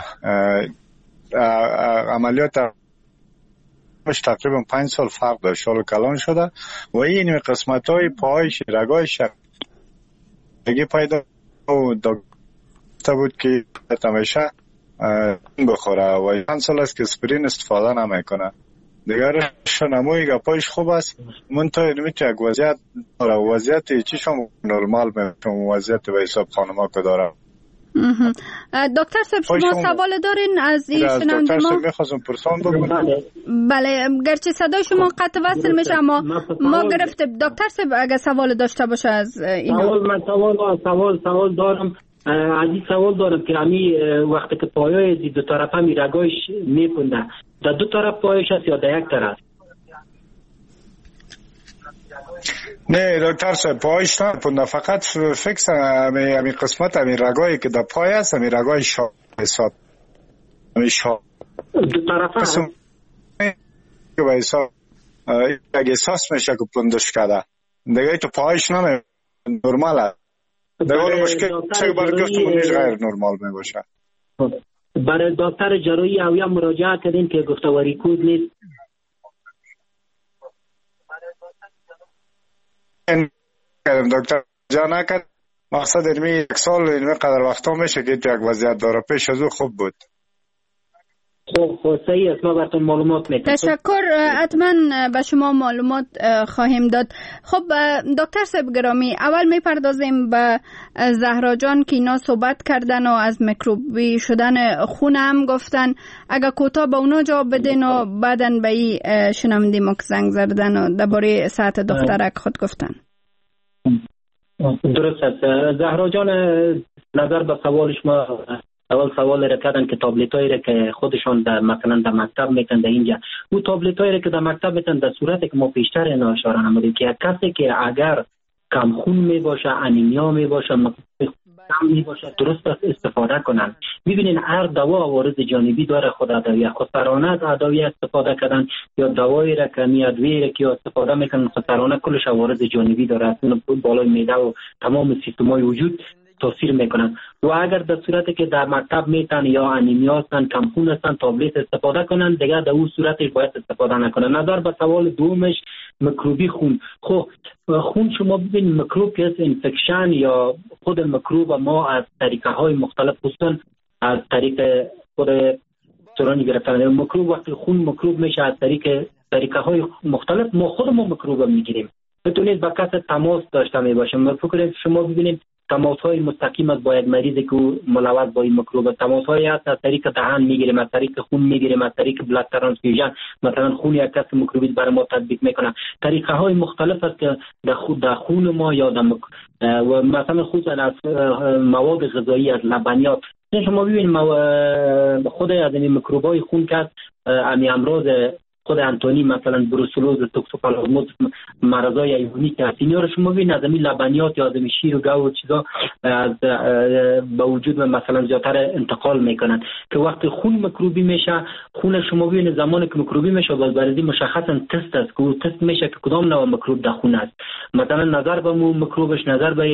[SPEAKER 10] عملیات باش تقریبا پنج سال فرق داشت، شال کلان شده و این قسمت های پایش رگایش دیگه پیدا و دکتر بود که همیشه بخوره و چند سال است که اسپرین استفاده نمیکنه دیگر. شنموی گپایش خوب است، منتها اینمی که یک وضعیت داره، وضعیت چی شما نرمال میشم، وضعیت به حساب خانما که داره.
[SPEAKER 4] دکتر صاحب شما سوال دارین از این شنونده ما؟
[SPEAKER 10] میخواستم پرسان بکنم.
[SPEAKER 4] بله، گرچه صدای شما قطع وصل میشه اما ما گرفته. دکتر صاحب اگه سوال داشته باشه از اینا.
[SPEAKER 5] سوال من سوال سوال سوال دارم. از این سوال دارم که امی وقتی که پایای دو طرف همی رگایش میپنده، در دو طرف پایش هست یا در یک طرف؟
[SPEAKER 10] نه دکتر صاحب پایش نپنده، فقط فکس همی همی قسمت همی رگایی که در پای هست همی رگای شا حساب همی شا
[SPEAKER 5] دو طرف هست
[SPEAKER 10] که به حساب اگه احساس میشه که پندش کرده دیگه تو پایش نمی نرمال هست. دیگه مشکل چه برگشت منیش غیر نرمال می باشه.
[SPEAKER 5] برای دکتر جراحی اویا مراجعه کردین که گفته واریکوز نیست؟
[SPEAKER 10] دکتر جا نکرد، مقصد علمی یک سال علمی قدر وقتا میشه که یک وضعیت داره، پیش از او خوب بود.
[SPEAKER 5] خب خب صحیح است، ما براتون معلومات میدیم.
[SPEAKER 4] تشکر، حتما به شما معلومات خواهیم داد. خب دکتر صاحب گرامی، اول میپردازیم به زهرا جان که اینا صحبت کردن و از میکروبی شدن خون هم گفتن. اگه کوتاه به اونا جواب بدین و بعداً به این شنونده ما که زنگ زدن و درباره صحت دخترک خود گفتن.
[SPEAKER 5] درست است. زهرا جان نظر به سوالش ما اول سوال را کردن که تابلت هایی را که خودشان در مثلا در مکتب میتن در اینجا، او تابلت هایی را که در مکتب میتن در صورتی که ما پیشتر اینا اشاره نمودیم که یک کسی که اگر کم خون می باشه، انیمیا می باشه، کم می باشه، درست استفاده کنن. ببینین هر دوا عوارض جانبی داره، خود ادویه خسرانه از ادویه استفاده کردن یا دوایی را که می ادویه را که استفاده میکنن خسرانه کلش عوارض جانبی داره، اون بالای معده و تمام سیستمای وجود تاثیر میکنن. و اگر در صورتی که در مکتب میتن یا انیمیا هستن، کمخون هستن، تابلت استفاده کنن، دیگه در اون صورتش باید استفاده نکنن. نظر به سوال دومش میکروبی خون. خب خون شما ببین میکروب که اینفکشن یا خود میکروب ما از طریقه های مختلف خصوصا از طریق خود سرانی گرفتن میکروب، وقتی خون میکروب میشه از طریق طریقه های مختلف ما خودمون میکروب میگیریم. بتونید با کس تماس داشته می باشیم. من فکر شما ببینید تماس های مستقیم از با یک مریضی که ملوث با این میکروب، تماس های هست از طریق دهان میگیریم، از طریق خون میگیریم، از طریق بلاد ترانسفیوژن، مثلا خون یک کس میکروبی برای ما تطبیق میکنه. طریقه های مختلف است که در خود در خون ما یا در مک... و مثلا خصوصا از مواد غذایی، از لبنیات. شما ببینید خود از این میکروب های خون که امی امراض خود انتونی مثلا بروسلوز، توکسوپلازموز، مرضای ایونی که اینا رو شما ببینید از این لبنیات یا از این شیر و گوشت و چیزا از به وجود مثلا زیاتر انتقال میکنن که وقتی خون میکروبی میشه، خون شما ببینید زمانی که میکروبی میشه باز برای مشخصا تست است که تست میشه که کدام نوع میکروب در خون است. مثلا نظر به مو میکروبش نظر به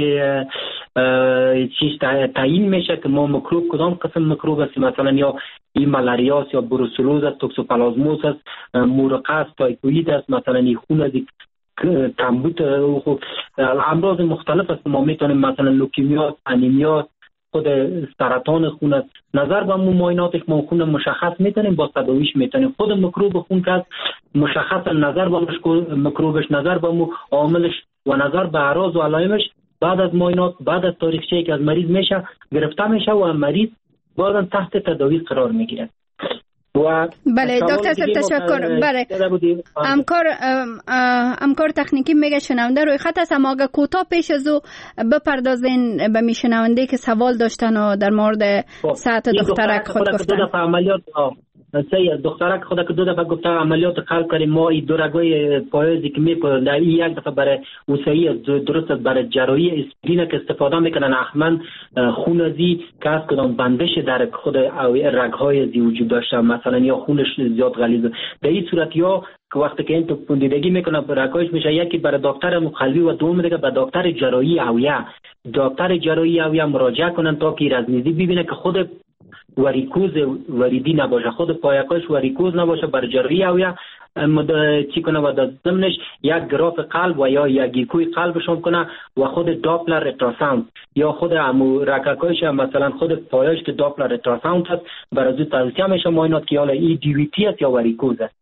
[SPEAKER 5] چیز تعیین میشه که ما میکروب کدام قسم میکروب است، مثلا یا این مالاریاس یا بروسلوز است، توکسوپلازموس است، مورقه است، تایفوید است، مثلا این خون از کمبود امراض مختلف است. ما میتونیم مثلا لوکیمیا، انیمیا، خود سرطان خون است. نظر به معایناتش ما خون مشخص میتونیم، با تداویش میتونیم. خود میکروب خون که مشخص نظر به میکروبش، نظر به عاملش و نظر به اعراض و علائمش بعد از معاینات، بعد از تاریخچه‌ای که از مریض میشه گرفته میشه و مریض بعداً تحت تداوی قرار میگیره. و
[SPEAKER 4] بله دکتر صاحب تشکر. بله همکار همکار تکنیکی میگه شنونده روی خط است، اما اگه کوتاه پیش از او بپردازین به می شنونده که سوال داشتن و در مورد صحت دخترک خود گفتن.
[SPEAKER 5] سید دخترک خدا که دو دفعه گفته عملیات قلب کردیم ما این دو رگای پایزی که میپره در این یک دفعه برای وسیعی درست برای جراحی اسپرین که استفاده میکنن احمن خون ازی که از کدام بندش در خود رگهای ازی وجود داشته، مثلا یا خونش زیاد غلیظ. در این صورت یا که وقتی که این تو پوندیدگی میکنه رگایش میشه یکی برای دکتر مقلبی و دوم دیگه به دکتر جراحی اویه. دکتر جراحی اویه مراجعه کنن تا که رزمیزی ببینه که خود وریکوز وریدی نباشه، خود پایکاش وریکوز نباشه، بر جراحی او یا چی کنه و در ضمنش یک گراف قلب و یا یک گیکوی قلبشون کنه و خود داپلر ریتراساوند یا خود امو رککایش مثلا خود پایش که داپلر ریتراساوند هست بر از توصیه میشه معاینات که حالا ای دیویتی است یا وریکوز است.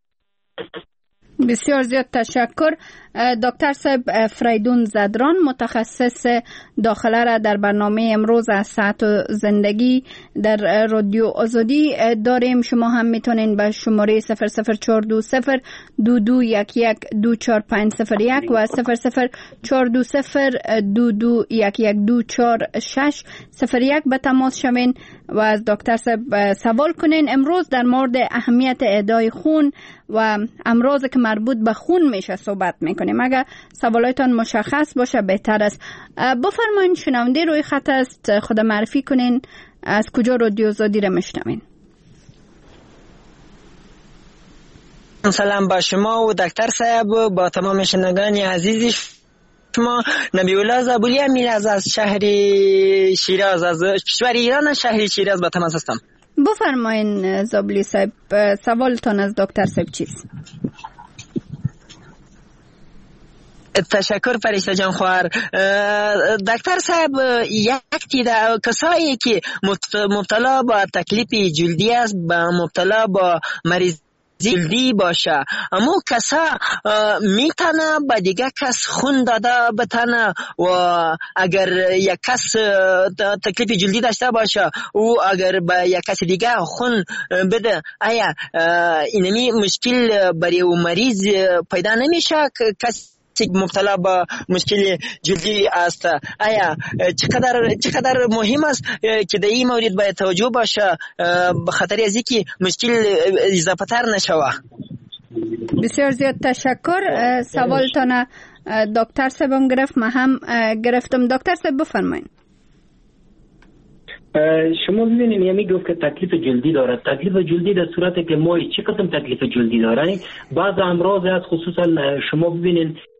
[SPEAKER 4] بسیار زیاد تشکر. دکتر صاحب فریدون زدران متخصص داخله را در برنامه امروز از صحت و زندگی در رادیو آزادی داریم. شما هم میتونین به شماره صفر صفر چهار دو صفر دو دو یک یک دو چهار پنج صفر یک و صفر صفر چهار دو صفر دو دو یک یک دو چهار شش صفر یک به تماس شوین و از دکتر صاحب سوال کنین. امروز در مورد اهمیت اهدای خون و امراضی که مربوط به خون میشه صحبت میکنیم. اگر سوالاتون مشخص باشه بهتر است. بفرمایید شنونده روی خط است، خود معرفی کنین، از کجا رادیو آزادی را میشنوین؟
[SPEAKER 11] سلام با شما و دکتر صاحب با تمام شنوندگان عزیز شما. نبی الله زابولی امیر از از شهر شیراز از کشور ایران شهر شیراز با تماس هستم.
[SPEAKER 4] بفرمایین زابولی صاحب، سوالتون از دکتر صاحب چیست؟
[SPEAKER 11] تشکر فرشته جان خوار. دکتر صاحب یک تیده کسایی که مبتلا با تکلیف جلدی است، با مبتلا با مریض جلدی باشه، اما کسا میتونه با دیگه کس خون داده بتنه و اگر یک کس تکلیف جلدی داشته باشه او اگر با یک کس دیگه خون بده، آیا اینمی مشکل برای او مریض پیدا نمیشه کس مبتلا با مشکل جلدی است؟ آیا چقدر چقدر مهم است که در این مورد باید توجه باشه به خاطر از اینکه مشکل اضافه تر نشوه؟
[SPEAKER 4] بسیار زیاد تشکر. سوالتان دکتر صاحبم گرفت، من هم گرفتم. دکتر صاحب بفرمایید.
[SPEAKER 5] شما ببینید یعنی گفت که تکلیف جلدی داره. تکلیف جلدی در صورتی که ما چه قسم تکلیف جلدی داره؟ بعض امراض از خصوصا شما ببینید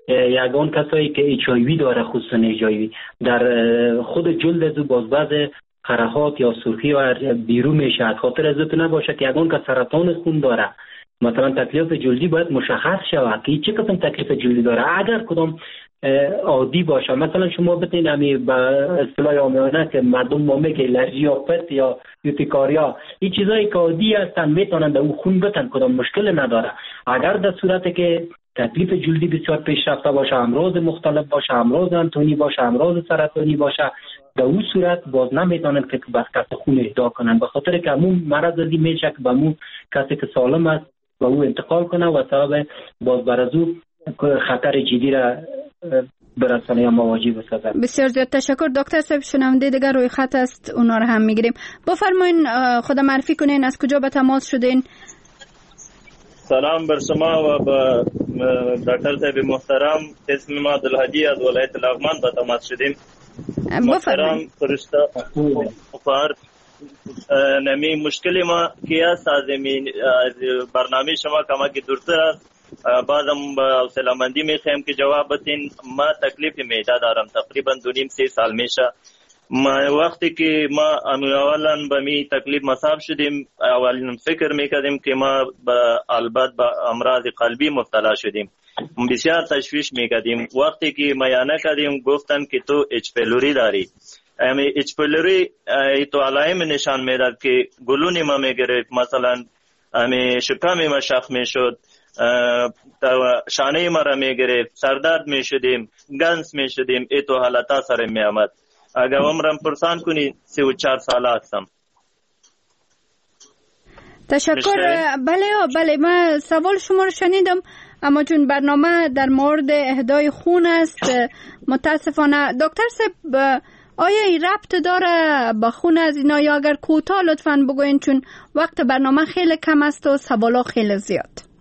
[SPEAKER 5] یگان کسایی که اچ آی وی داره، خصوصا اچ آی وی در خود جلد از باز بعض قرحات یا سرخی و بیرون میشه. از خاطر از تو نباشه که یگان که سرطان خون داره، مثلا تکلیف جلدی باید مشخص شود که چه قسم تکلیف جلدی داره. اگر کدام عادی باشه، مثلا شما بتین همی با اصطلاح عامیانه که مردم ما میگه الرژی یا پت یا یوتیکاریا، این چیزایی که عادی هستن میتونن در اون خون بتن، کدام مشکل نداره. اگر در صورتی که تکلیف جلدی بسیار پیشرفته باشه، امراض مختلف باشه، امراض انتونی باشه، امراض سرطانی باشه، در اون صورت باز نمیتونن که بس کسی خون اهدا کنن، به خاطر که همون مرض ازی میشه که به همون کسی که سالم است و او انتقال کنه و سبب باز بر از او خطر جدی را برسانه یا مواجه بسازه.
[SPEAKER 4] بسیار زیاد تشکر دکتر صاحب. شنونده دیگر روی خط است، اونا رو هم میگیریم. بفرمایین خود معرفی کنین، از کجا به تماس شدین؟
[SPEAKER 12] سلام بر شما و با دکتر صاحب محترم. اسم ما عبدالهادی از ولایت لغمان به تماس شدیم. محترم فرشته فرد نمی مشکلی ما که است از برنامه شما کمکی دورتر است. بعدم با حوصله‌مندی میخوایم که جواب بدین. ما تکلیف معده دارم، تقریبا دو نیم سه سال میشه. ما وقتی که ما اولا به می تکلیف مصاب شدیم، اولین فکر میکردیم که ما به البته به امراض قلبی مبتلا شدیم. بسیار تشویش میکردیم. وقتی که میانه کردیم گفتن که تو اچ پایلوری داری. امی اچ پایلوری تو علائم نشان میداد که گلون ما میگرفت، مثلا امی شکم ما شخ میشد، شانه ما را میگرفت، سردرد میشدیم، گنس میشدیم. ای تو حالتا سر میامد. اگر عمرم پرسان کنی سی و چهار ساله هستم.
[SPEAKER 4] تشکر. بله بله من سوال شما رو شنیدم، اما چون برنامه در مورد اهدای خون است متاسفانه. دکتر صاحب آیا این ربط داره با خون از اینا، یا اگر کوتاه لطفاً بگوین چون وقت برنامه خیلی کم است و سوالا خیلی زیاد.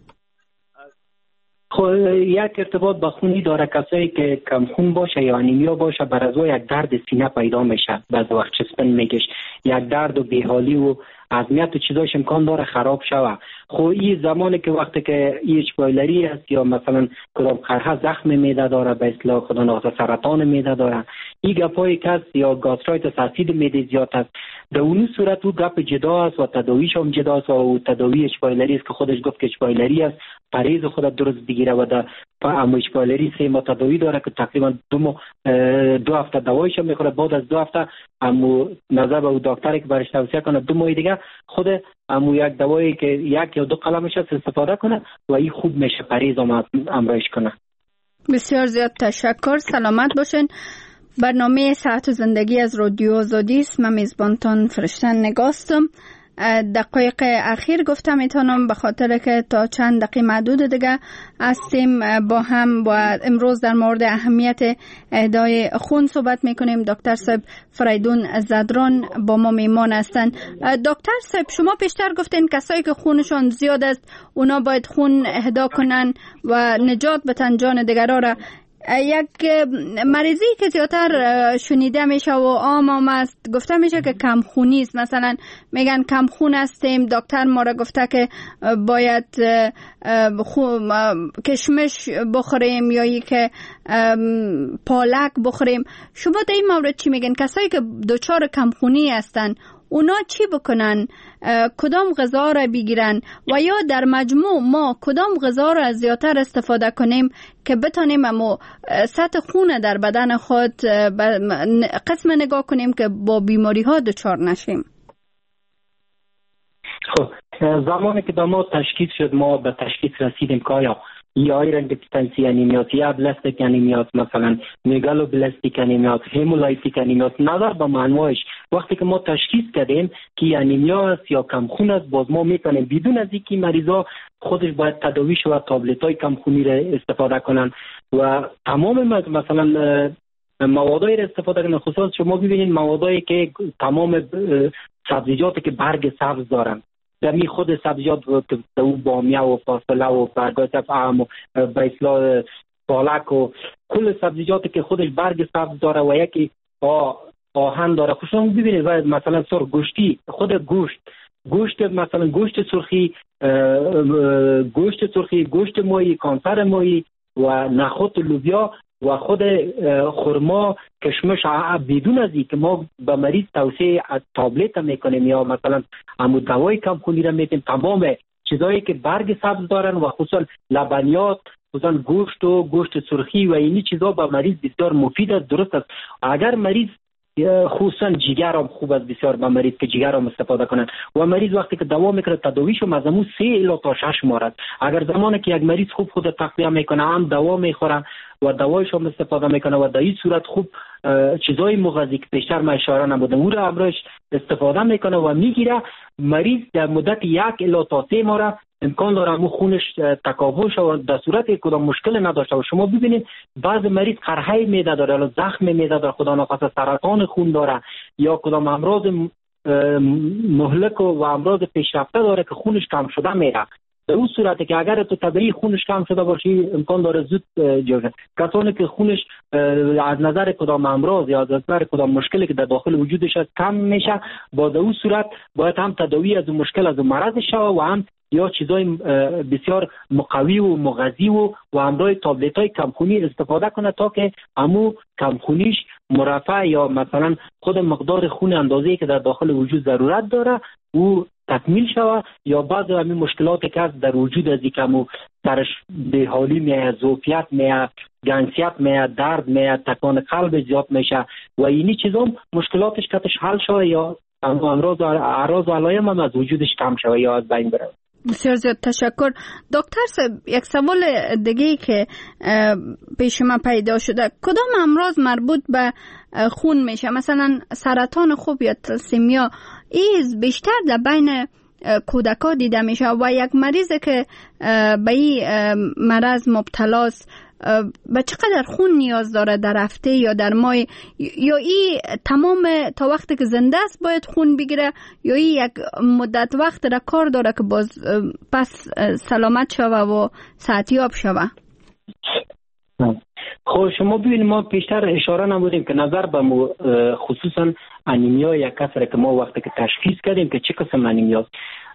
[SPEAKER 5] خب یک ارتباط با خونی داره. کسایی که کم خون باشه یا انیمیا باشه بر از یک درد سینه پیدا میشه، بعض وقت چسبن میگش، یک درد و بیحالی و عظمیت و چیزاش امکان داره خراب شوه. خب این زمانی که وقتی که ایچ پایلوری است یا مثلا کدام قرحه زخم معده داره، به اصطلاح خدا نخواسته سرطان معده داره، این گپای کس یا گاسترایتس اسید معده زیاد است، در اون صورت او گپ جدا است و تداویش هم جدا است و تداوی اچ پایلوری است که خودش گفت که اچ پایلوری است، پریز خود درست بگیره و در اما اچ پایلوری سه ماه تداوی داره که تقریبا دو ماه دو هفته دوایش هم میخوره. بعد از دو هفته اما نظر به دکتری که برش توصیه کنه دو ماه دیگه خود اما یک دوایی که یک یا دو قلمش است استفاده کنه و این خوب میشه، پریز هم امرایش کنه.
[SPEAKER 4] بسیار زیاد تشکر. سلامت باشین. برنامه صحت و زندگی از رادیو آزادی است. من میزبانتان فرشته نگاستم. دقایق اخیر گفتم میتونم به خاطر که تا چند دقیقه معدود دیگه هستیم با هم و امروز در مورد اهمیت اهدای خون صحبت میکنیم. دکتر صاحب فریدون زدران با ما میمان هستن. دکتر صاحب شما پیشتر گفتین کسایی که خونشان زیاد است اونا باید خون اهدا کنن و نجات بدن جان دیگران را. یک مریضی که زیادتر شنیده میشه و عام هم است گفته میشه که کم خونی است. مثلا میگن کم خون هستیم، دکتر ما را گفته که باید کشمش بخوریم یا ای که پالک بخوریم. شما در این مورد چی میگن؟ کسایی که دچار کم خونی هستن اونا چی بکنن؟ کدام غذا را بگیرن و یا در مجموع ما کدام غذا را زیادتر استفاده کنیم که بتانیم اما سطح خون در بدن خود قسم نگاه کنیم که با بیماری ها دچار نشیم؟
[SPEAKER 5] خب زمانی که ما تشخیص شد ما به تشخیص رسیدیم که آیا یا آیرن دفیشنسی انیمیاس یا بلاستیک انیمیاس، مثلا میگالو بلاستیک انیمیاس، هیمولایتیک انیمیاس، نظر به معنوایش وقتی که ما تشخیص کردیم که انیمیا است یا کم خون است، باز ما میتونیم بدون از اینکه مریضا خودش باید تداوی شود تابلت های کم خونی را استفاده کنن و تمام مثلا موادایی را استفاده کنن. خصوصا شما ببینید موادایی که تمام سبزیجاتی که برگ سبز دارن، دمی خود سبزیجات که او بامیه و فاصله و برگای سفهم و به اصطلاح پالک و کل سبزیجاتی که خودش برگ سبز داره و یکی آهن داره. خصوصا ببینید مثلا سر گوشتی، خود گوشت گوشت مثلا گوشت سرخی، گوشت سرخی، گوشت ماهی، کانسر ماهی، و نخود لوبیا و خود خرما کشمش بدون از این که ما به مریض توصیه تابلت میکنیم یا مثلا همون دوای کمخونی را میتیم، تمام چیزایی که برگ سبز دارن و خصوصا لبنیات، خصوصا گوشت و گوشت سرخی و اینی چیزا به مریض بسیار مفید است. درست است اگر مریض خصوصا جگر هم خوب است بسیار به مریض که جگر هم استفاده کنن و مریض وقتی که دوا میکنه تداویشو مزمو سه الی تا شش ماه است. اگر زمانی که یک مریض خوب خود تغذیه میکنه هم دوا میخوره و دوایش هم استفاده میکنه و در این صورت خوب چیزای مغذی که پیشتر ما اشاره نمودم او را امروز استفاده میکنه و میگیره، مریض در مدت یک الی تا سه ماه امکان داره مو خونش تکاوش و در صورت کدام مشکل نداشته. و شما ببینید بعض مریض قرحه معده داره یا زخم معده داره، خدا نخواسته سرطان خون داره یا کدام امراض مهلک و امراض پیشرفته داره که خونش کم شده میره. در اون صورتی که اگر تو طبیعی خونش کم شده باشی امکان داره زود جوشه. کسانی که خونش از نظر کدام امراض یا از نظر کدام مشکلی که در داخل وجودش است کم میشه، با در اون صورت باید هم تداوی از مشکل از مرض شوه و هم یا چیزای بسیار مقوی و مغذی و و همراه تابلت های کمخونی استفاده کنه تا که همو کمخونیش مرفع یا مثلا خود مقدار خون اندازه‌ای که در داخل وجود ضرورت داره او تکمیل شوه. یا بعض همین مشکلاتی که در وجود از اینکه سرش بحالی میاد، ظرفیت میاد، گنسیت میاد، درد میاد، تکان قلب زیاد میشه و اینی چیزا مشکلاتش کتش حل شوه یا امراض و اعراض و علائم هم از وجودش کم شوه یا از بین بره.
[SPEAKER 4] بسیار زیاد تشکر. دکتر صاحب یک سوال دیگه که پیش من پیدا شده، کدام امراض مربوط به خون میشه؟ مثلا سرطان خوب یا تلسیمیا ایز بیشتر در بین کودکا دیده میشه و یک مریض که به این مرض مبتلاست به چقدر خون نیاز داره در هفته یا در ماه، یا ای تمام تا وقتی که زنده است باید خون بگیره یا ای یک مدت وقت را کار داره که باز پس سلامت شوه و صحتیاب شوه؟
[SPEAKER 5] خب شما ببینید ما پیشتر اشاره نمودیم که نظر به خصوصا انیمیا یک کسره که ما وقتی که تشخیص کردیم که چه قسم انیمیاست،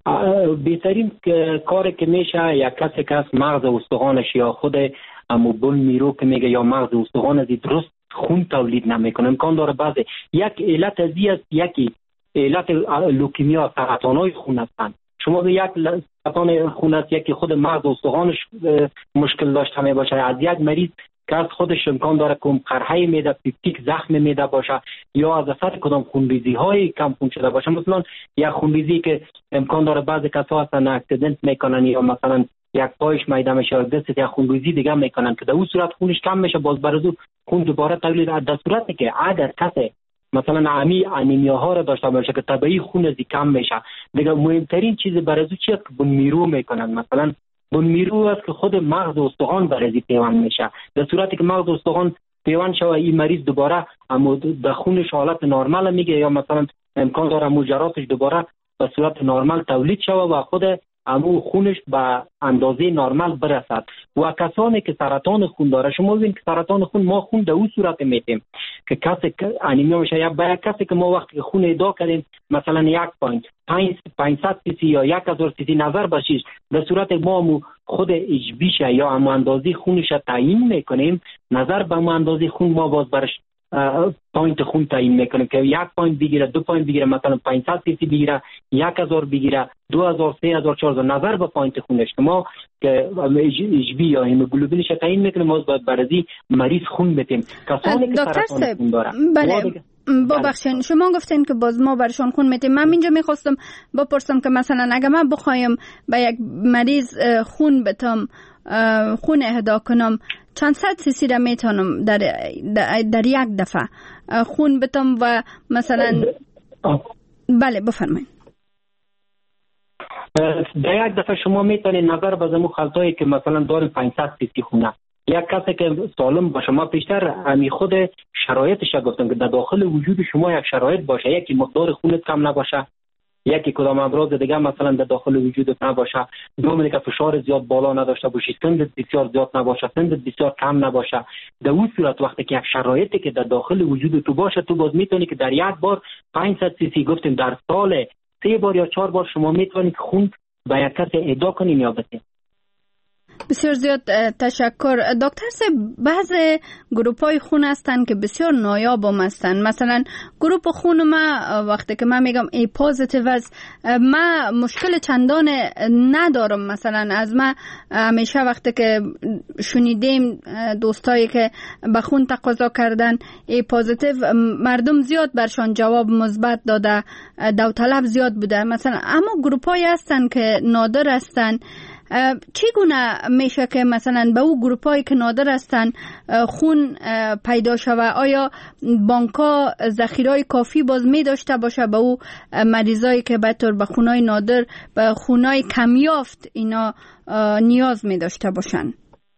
[SPEAKER 5] بهترین کاری که میشه یک کسی که از مغز و استخوانش یا خود امو بون میرو که میگه یا مغز و استخوان از درست خون تولید نمیکنه، امکان داره بعضی یک علت ازی است، یکی علت لوکیمیا سرطانای خون هستند. شما به یک سرطان خون است یکی خود مغز و استخوانش مشکل داشته می باشه، از یک مریض که از خودش امکان داره که قرحه میده، پیپتیک زخم میده باشه یا از اثر کدام خونریزی های کم خون شده باشه. مثلا یک خونریزی که امکان داره بعضی کسا هستن اکسیدنت میکنن یا مثلا یک پایش میده میشه یا دست یک خونریزی دیگه میکنن که در اون صورت خونش کم میشه، باز برازو خون دوباره تولید. در صورتی که اگر کسی مثلا امی انیمیا ها را داشته باشه که طبیعی خون از کم میشه، دیگه مهمترین چیز برازو چی است که بون میرو میکنن. مثلا بون میرو است که خود مغز و استخوان برازی پیوند میشه. در صورتی که مغز و استخوان پیوند شوه این مریض دوباره اما در خونش حالت نرمال میگه یا مثلا امکان داره مجراتش دوباره به صورت نرمال تولید شوه و خود امو خونش به اندازه نرمال برسد. و کسانی که سرطان خون داره، شما ببینید که سرطان خون ما خون در اون صورت میتیم که کسی انیمیا میشه یا به کسی که ما وقتی خون ادا کردیم مثلا یک پوینت پانصد سی سی یا یک هزار سی سی نظر باشید، در صورت ما خود اجبیش یا امو اندازه خونش تعیین میکنیم، نظر به امو اندازه خون ما باز برش پوینت خون تعیین میکنیم که یک پوینت بگیره، دو پوینت بگیره، مثلا پانصد سی سی بگیره، یک هزار بگیره، دو هزار، سه هزار، چهار هزار، نظر به پوینت خونش که ما که اجبی یا هیموگلوبینش تعیین میکنیم، ما باید برازی مریض خون بدیم. کسانی که سرطان خون داره.
[SPEAKER 4] بله ببخشید شما گفتین که باز ما برشان خون میتیم. من اینجا میخواستم بپرسم که مثلا اگه من بخوایم به یک مریض خون بدم، خون اهدا کنم، چند صد سی سی را میتونم در, در, در یک دفعه خون بدم و مثلا بله بفرمایید.
[SPEAKER 5] در یک دفعه شما میتونید نظر به زمو خلطایی که مثلا داره پانصد سی سی خونه، یک کسی که سالم باشه، ما پیشتر امی خود شرایطش گفتم که در داخل وجود شما یک شرایط باشه، یکی مقدار خونت کم نباشه، یکی کدام امراض دیگه مثلا در داخل وجودت نباشه، دومی که فشار زیاد بالا نداشته باشی، سندت بسیار زیاد نباشه، سندت بسیار کم نباشه. در اون صورت وقتی که یک شرایطی که در داخل وجود تو باشه، تو باز میتونی که در یک بار پانصد سی سی گفتیم در سال سه بار یا چهار بار شما میتونید خون به یک کسی اهدا کنین یا بدین.
[SPEAKER 4] بسیار زیاد تشکر. دکتر صاحب، بعض گروپ های خون هستن که بسیار نایاب هم هستن. مثلا گروپ خون ما وقتی که من میگم ای پوزیتیو است، ما مشکل چندان ندارم. مثلا از ما همیشه وقتی که شنیدیم دوستایی که به خون تقاضا کردن ای پوزیتیو، مردم زیاد برشان جواب مثبت داده، داوطلب زیاد بوده. مثلا اما گروپ های هستن که نادر هستن. چگونه میشه که مثلا به او گروپایی که نادر هستن خون پیدا شود؟ آیا بانک‌ها ذخیره‌ای کافی باز می داشته باشه به او مریضایی که به طور به خونای نادر، به خونای کمیافت اینا نیاز می داشته باشن؟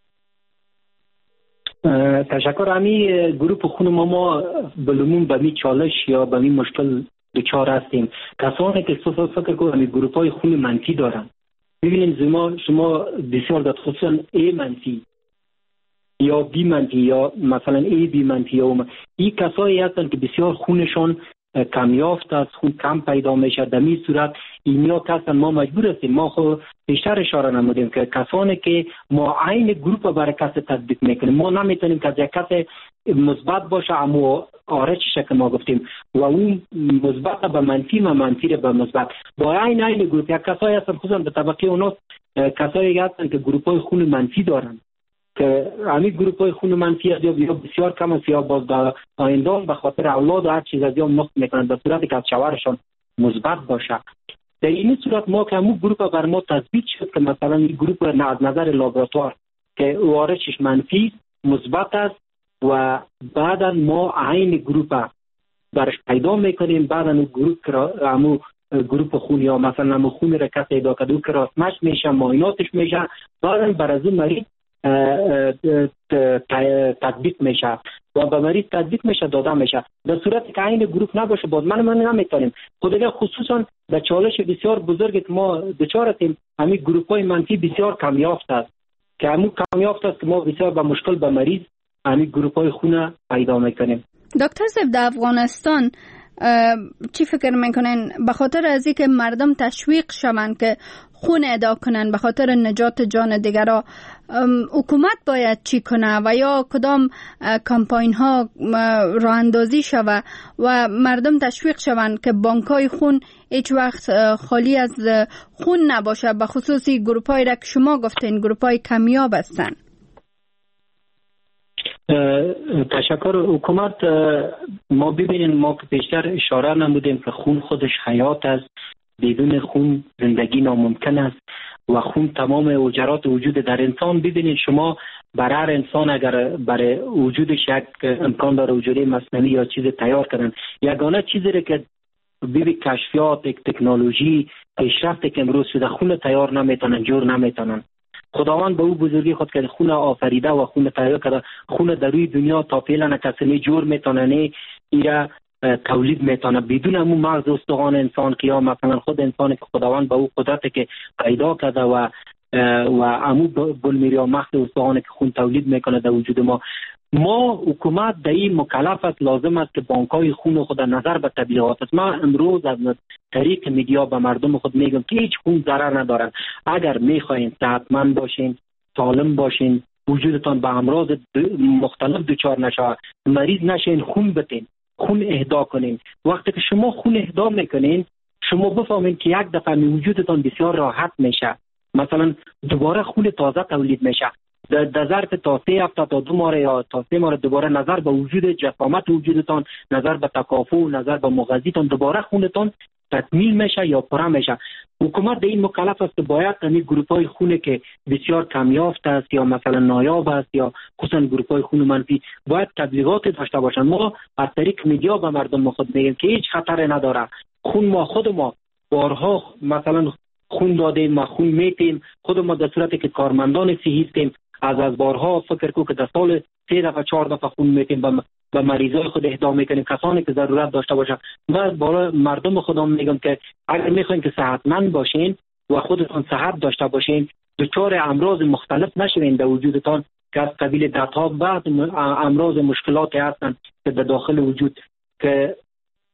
[SPEAKER 5] تشکر. امی گروپ خون ما ما بلومون به می چالش یا به می مشکل دچار هستیم. کسانی که فکر کنم گروپ های خون منفی دارن، ببینید شما شما بسیار داد، خصوصا A منفی یا B منفی یا مثلا A B منفی یا اوم. این کسایی هستن که بسیار خونشان کمیافت است، خون کم پیدا میشه. در این صورت اینیا کسان ما مجبور هستیم، ما خود بیشتر اشاره نمودیم که کسانی که ما عین گروپ برای کس تطبیق میکنیم، ما نمیتونیم که یک کس مثبت باشه اما آرچ که ما گفتیم و اون مثبت به منفی و منفی به مثبت با عین عین گروپ. یک کسایی هستن خصوصا به طبقه اوناست، کسایی هستن که گروپ های خون منفی دارن که همین گروپ های خون منفی از یا بسیار کم است یا باز در آینده به خاطر اولاد و هر چیز از یا نقص میکنن به صورتی که از شوهرشان مثبت باشه. در این صورت ما که همون گروپ بر ما تثبیت شد که مثلا این گروپ از نظر لابراتوار که اوارشش منفی مثبت است و بعدا ما عین گروپ برش پیدا میکنیم. بعدا اون گروپ همون گروپ خون یا مثلا همون خون را کسی پیدا کرده که راستمش میشه، معایناتش میشه، بعدا بر از اون مریض تطبیق میشه و به مریض تطبیق میشه، داده میشه. در صورتی که عین گروپ نباشه باز من من نمیتونیم. خود خصوصا در چالش بسیار بزرگی که ما دچار هستیم همین گروپ های منفی بسیار کمیافت است که همون کمیافت است که ما بسیار به مشکل به مریض همین گروپ های خون پیدا میکنیم.
[SPEAKER 4] دکتر صاحب، در افغانستان چی فکر میکنین به خاطر از اینکه مردم تشویق شوند که خون ادا کنن به خاطر نجات جان دیگران، حکومت باید چی کنه و یا کدام کمپاین ها راه اندازی شود و مردم تشویق شوند که بانک های خون هیچ وقت خالی از خون نباشه، به خصوصی گروپ های را که شما گفتین گروپ های کمیاب هستن؟
[SPEAKER 5] تشکر. حکومت ما ببینیم ما که بیشتر اشاره نمودیم که خون خودش حیات است، بدون خون زندگی ناممکن است و خون تمام اوجرات وجود در انسان. ببینید شما برای هر انسان اگر برای وجودش یک امکان داره وجودی مصنوعی یا چیز تیار کردن، یگانه چیزی را که ببین کشفیات تکنولوژی پیشرفت که امروز شده خون تیار نمیتونن، جور نمیتونن. خداوند به او بزرگی خود که خون آفریده و خون تیار کرده، خون در روی دنیا تا فعلا کسی جور میتونه نه ایرا تولید میتونه بدون همون مغز استخوان انسان که یا مثلا خود انسانی که خداوند به او قدرت که پیدا کرده و و همون بلمیری و مغز استخوان که خون تولید میکنه در وجود ما. ما حکومت در این مکلف است، لازم است که بانک‌های خون خود نظر به تبلیغات است. ما امروز از طریق میدیا به مردم خود میگم که هیچ خون ضرر ندارد. اگر میخواین صحتمند باشین، سالم باشین، وجودتان به امراض مختلف دچار نشه، مریض نشین، خون بتین، خون اهدا کنین. وقتی که شما خون اهدا میکنین شما بفهمین که یک دفعه وجودتان بسیار راحت میشه، مثلا دوباره خون تازه تولید میشه. در ظرف تا سه هفته تا دو ماه یا تا سه ماه دوباره نظر به وجود جسامت وجودتان، نظر به تکافؤ، نظر به مغذیتان دوباره خونتان تکمیل میشه یا پره میشه. حکومت در این مکلف است که باید همین گروپ های خون که بسیار کمیافت است یا مثلا نایاب است یا خصوصا گروپ های خون منفی باید تبلیغات داشته باشند. ما از طریق میدیا به مردم خود میگیم که هیچ خطر نداره. خون ما خود ما بارها مثلا خون دادیم، ما خون میتیم، خود ما در صورتی که کارمندان صحی هستیم از از بارها فکر کو که در سال سه دفعه چهار دفعه خون میتیم به به مریضای خود اهدا میکنیم، کسانی که ضرورت داشته باشن. من برای مردم خودم میگم که اگر میخواین که صحتمند باشین و خودتون صحت داشته باشین، دچار امراض مختلف نشوین در وجودتان که از قبیل دردها بعد امراض مشکلات هستن که در داخل وجود که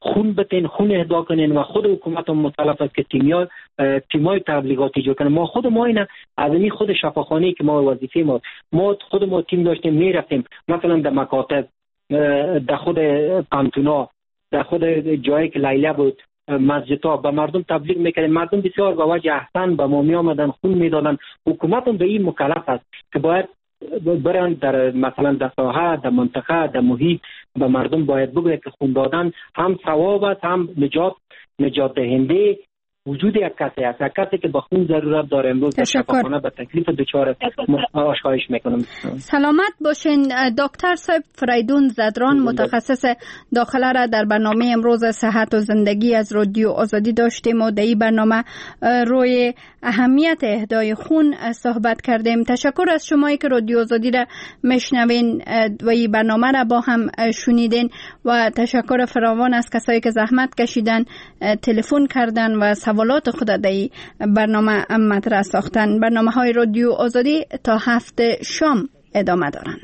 [SPEAKER 5] خون بتین، خون اهدا کنین و خود حکومت هم مطالب است که تیم‌های تیم‌های تبلیغاتی جو کنن. ما خود ما اینا از این خود شفاخانه‌ای که ما وظیفه ما ما خود ما تیم داشتیم میرفتیم مثلا در مکاتب، در خود پانتونا، در خود جایی که لیله بود، مسجدها به مردم تبلیغ میکردن. مردم بسیار با وجه احسان به ما می آمدن، خون میدادن. حکومت هم به این مکلف است که باید برن در مثلا در ساحه، در منطقه، در محیط به مردم باید بگوید که خون دادن هم ثواب است، هم نجات نجات دهنده وجود یک کسی است، یک کسی که با خون ضرورت داره. امروز در شفاخانه به تکلیف دچار آشایش میکنم.
[SPEAKER 4] سلامت باشین. دکتر صاحب فریدون زدران متخصص داخله را در برنامه امروز صحت و زندگی از رادیو آزادی داشتیم و در این برنامه روی اهمیت اهدای خون صحبت کردیم. تشکر از شمایی که رادیو آزادی را میشنوین و این برنامه را با هم شنیدین و تشکر فراوان از کسایی که زحمت کشیدن، تلفن کردن و سوالات خود در برنامه مطرح ساختن. برنامه های رادیو آزادی تا هفته شام ادامه دارن.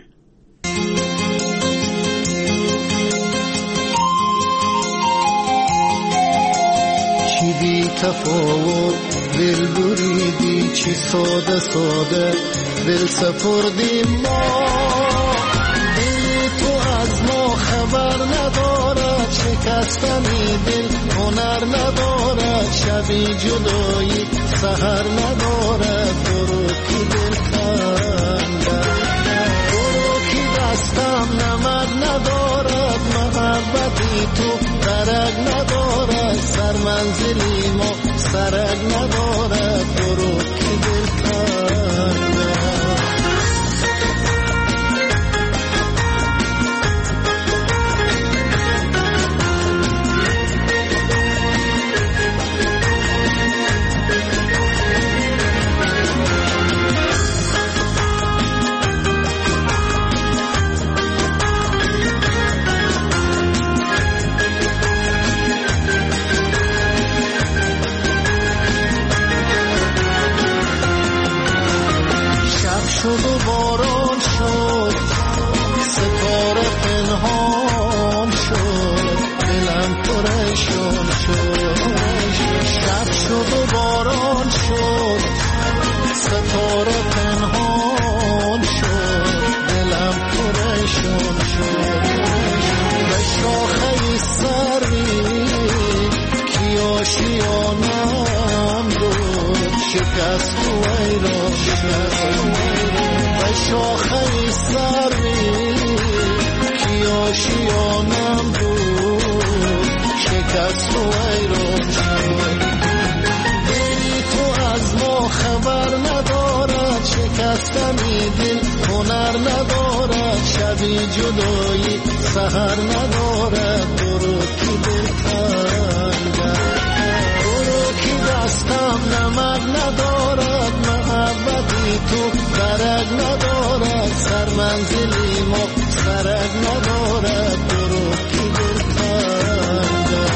[SPEAKER 13] چی بی تفاوت دل بریدی، چی ساده ساده دل سپردی ما. دل تو از ما خبر ندارد، شکستنی دل هنر ندارد، شبی جدایی سحر ندارد. برو کی دل کنده، برو کی دستم نمد ندارد، محبتی تو درک ندارد، سر منزلی ما سرک ندارد. برو کی دل کنده. شد و باران شد، ستاره پنهان شد، دلم پریشان شد. شب شد و باران شد، ستاره پنهان شد، دلم پریشان شد. به شاخه سری کی آشیانم بود، شکست و ایران شد. به شاخه سری کی آشیانم بود، شکست و ایران شد. دلی تو از ما خبر ندارد، شکستنی دل هنر ندارد، شبی جدایی سحر ندارد. برو کی دل کنده، برو کی دستم نمد ندارد، محبتی تو درک ندارد، سر منزلی ما سرک ندارد. برو کی دل کنده.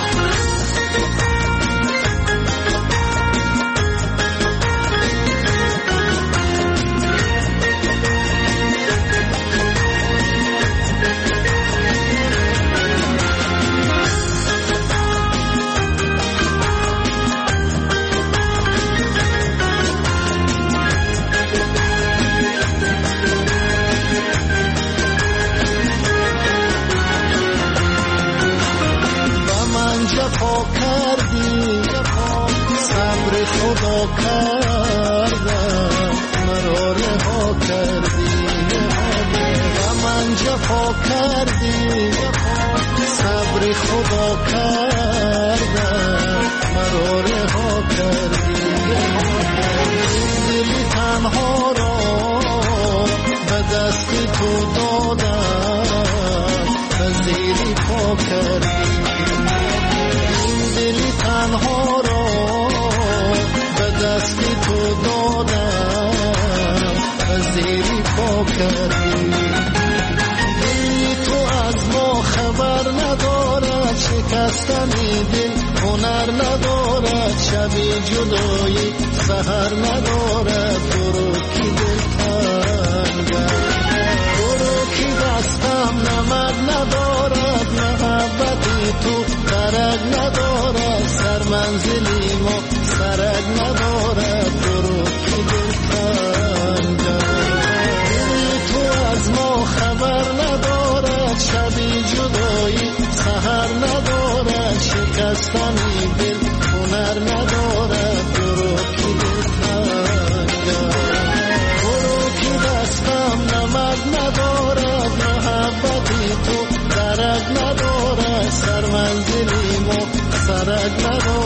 [SPEAKER 13] جفا کردی، صبر خدا کردم، مرا رها کردی. و من جفا کردی، صبر خدا کردم، مرا رها کردی. دلی تنها را به دست تو دادم، زیری پا کردی. دلی تنها را به دست تو دادم، زیری پا کردی. دلی تو از ما خبر ندارد، شکستنی دل هنر ندارد، شبی جدایی سحر ندارد. برو کی دل کنده، برو کی دستم نمد ندارد، محبتی تو نگذران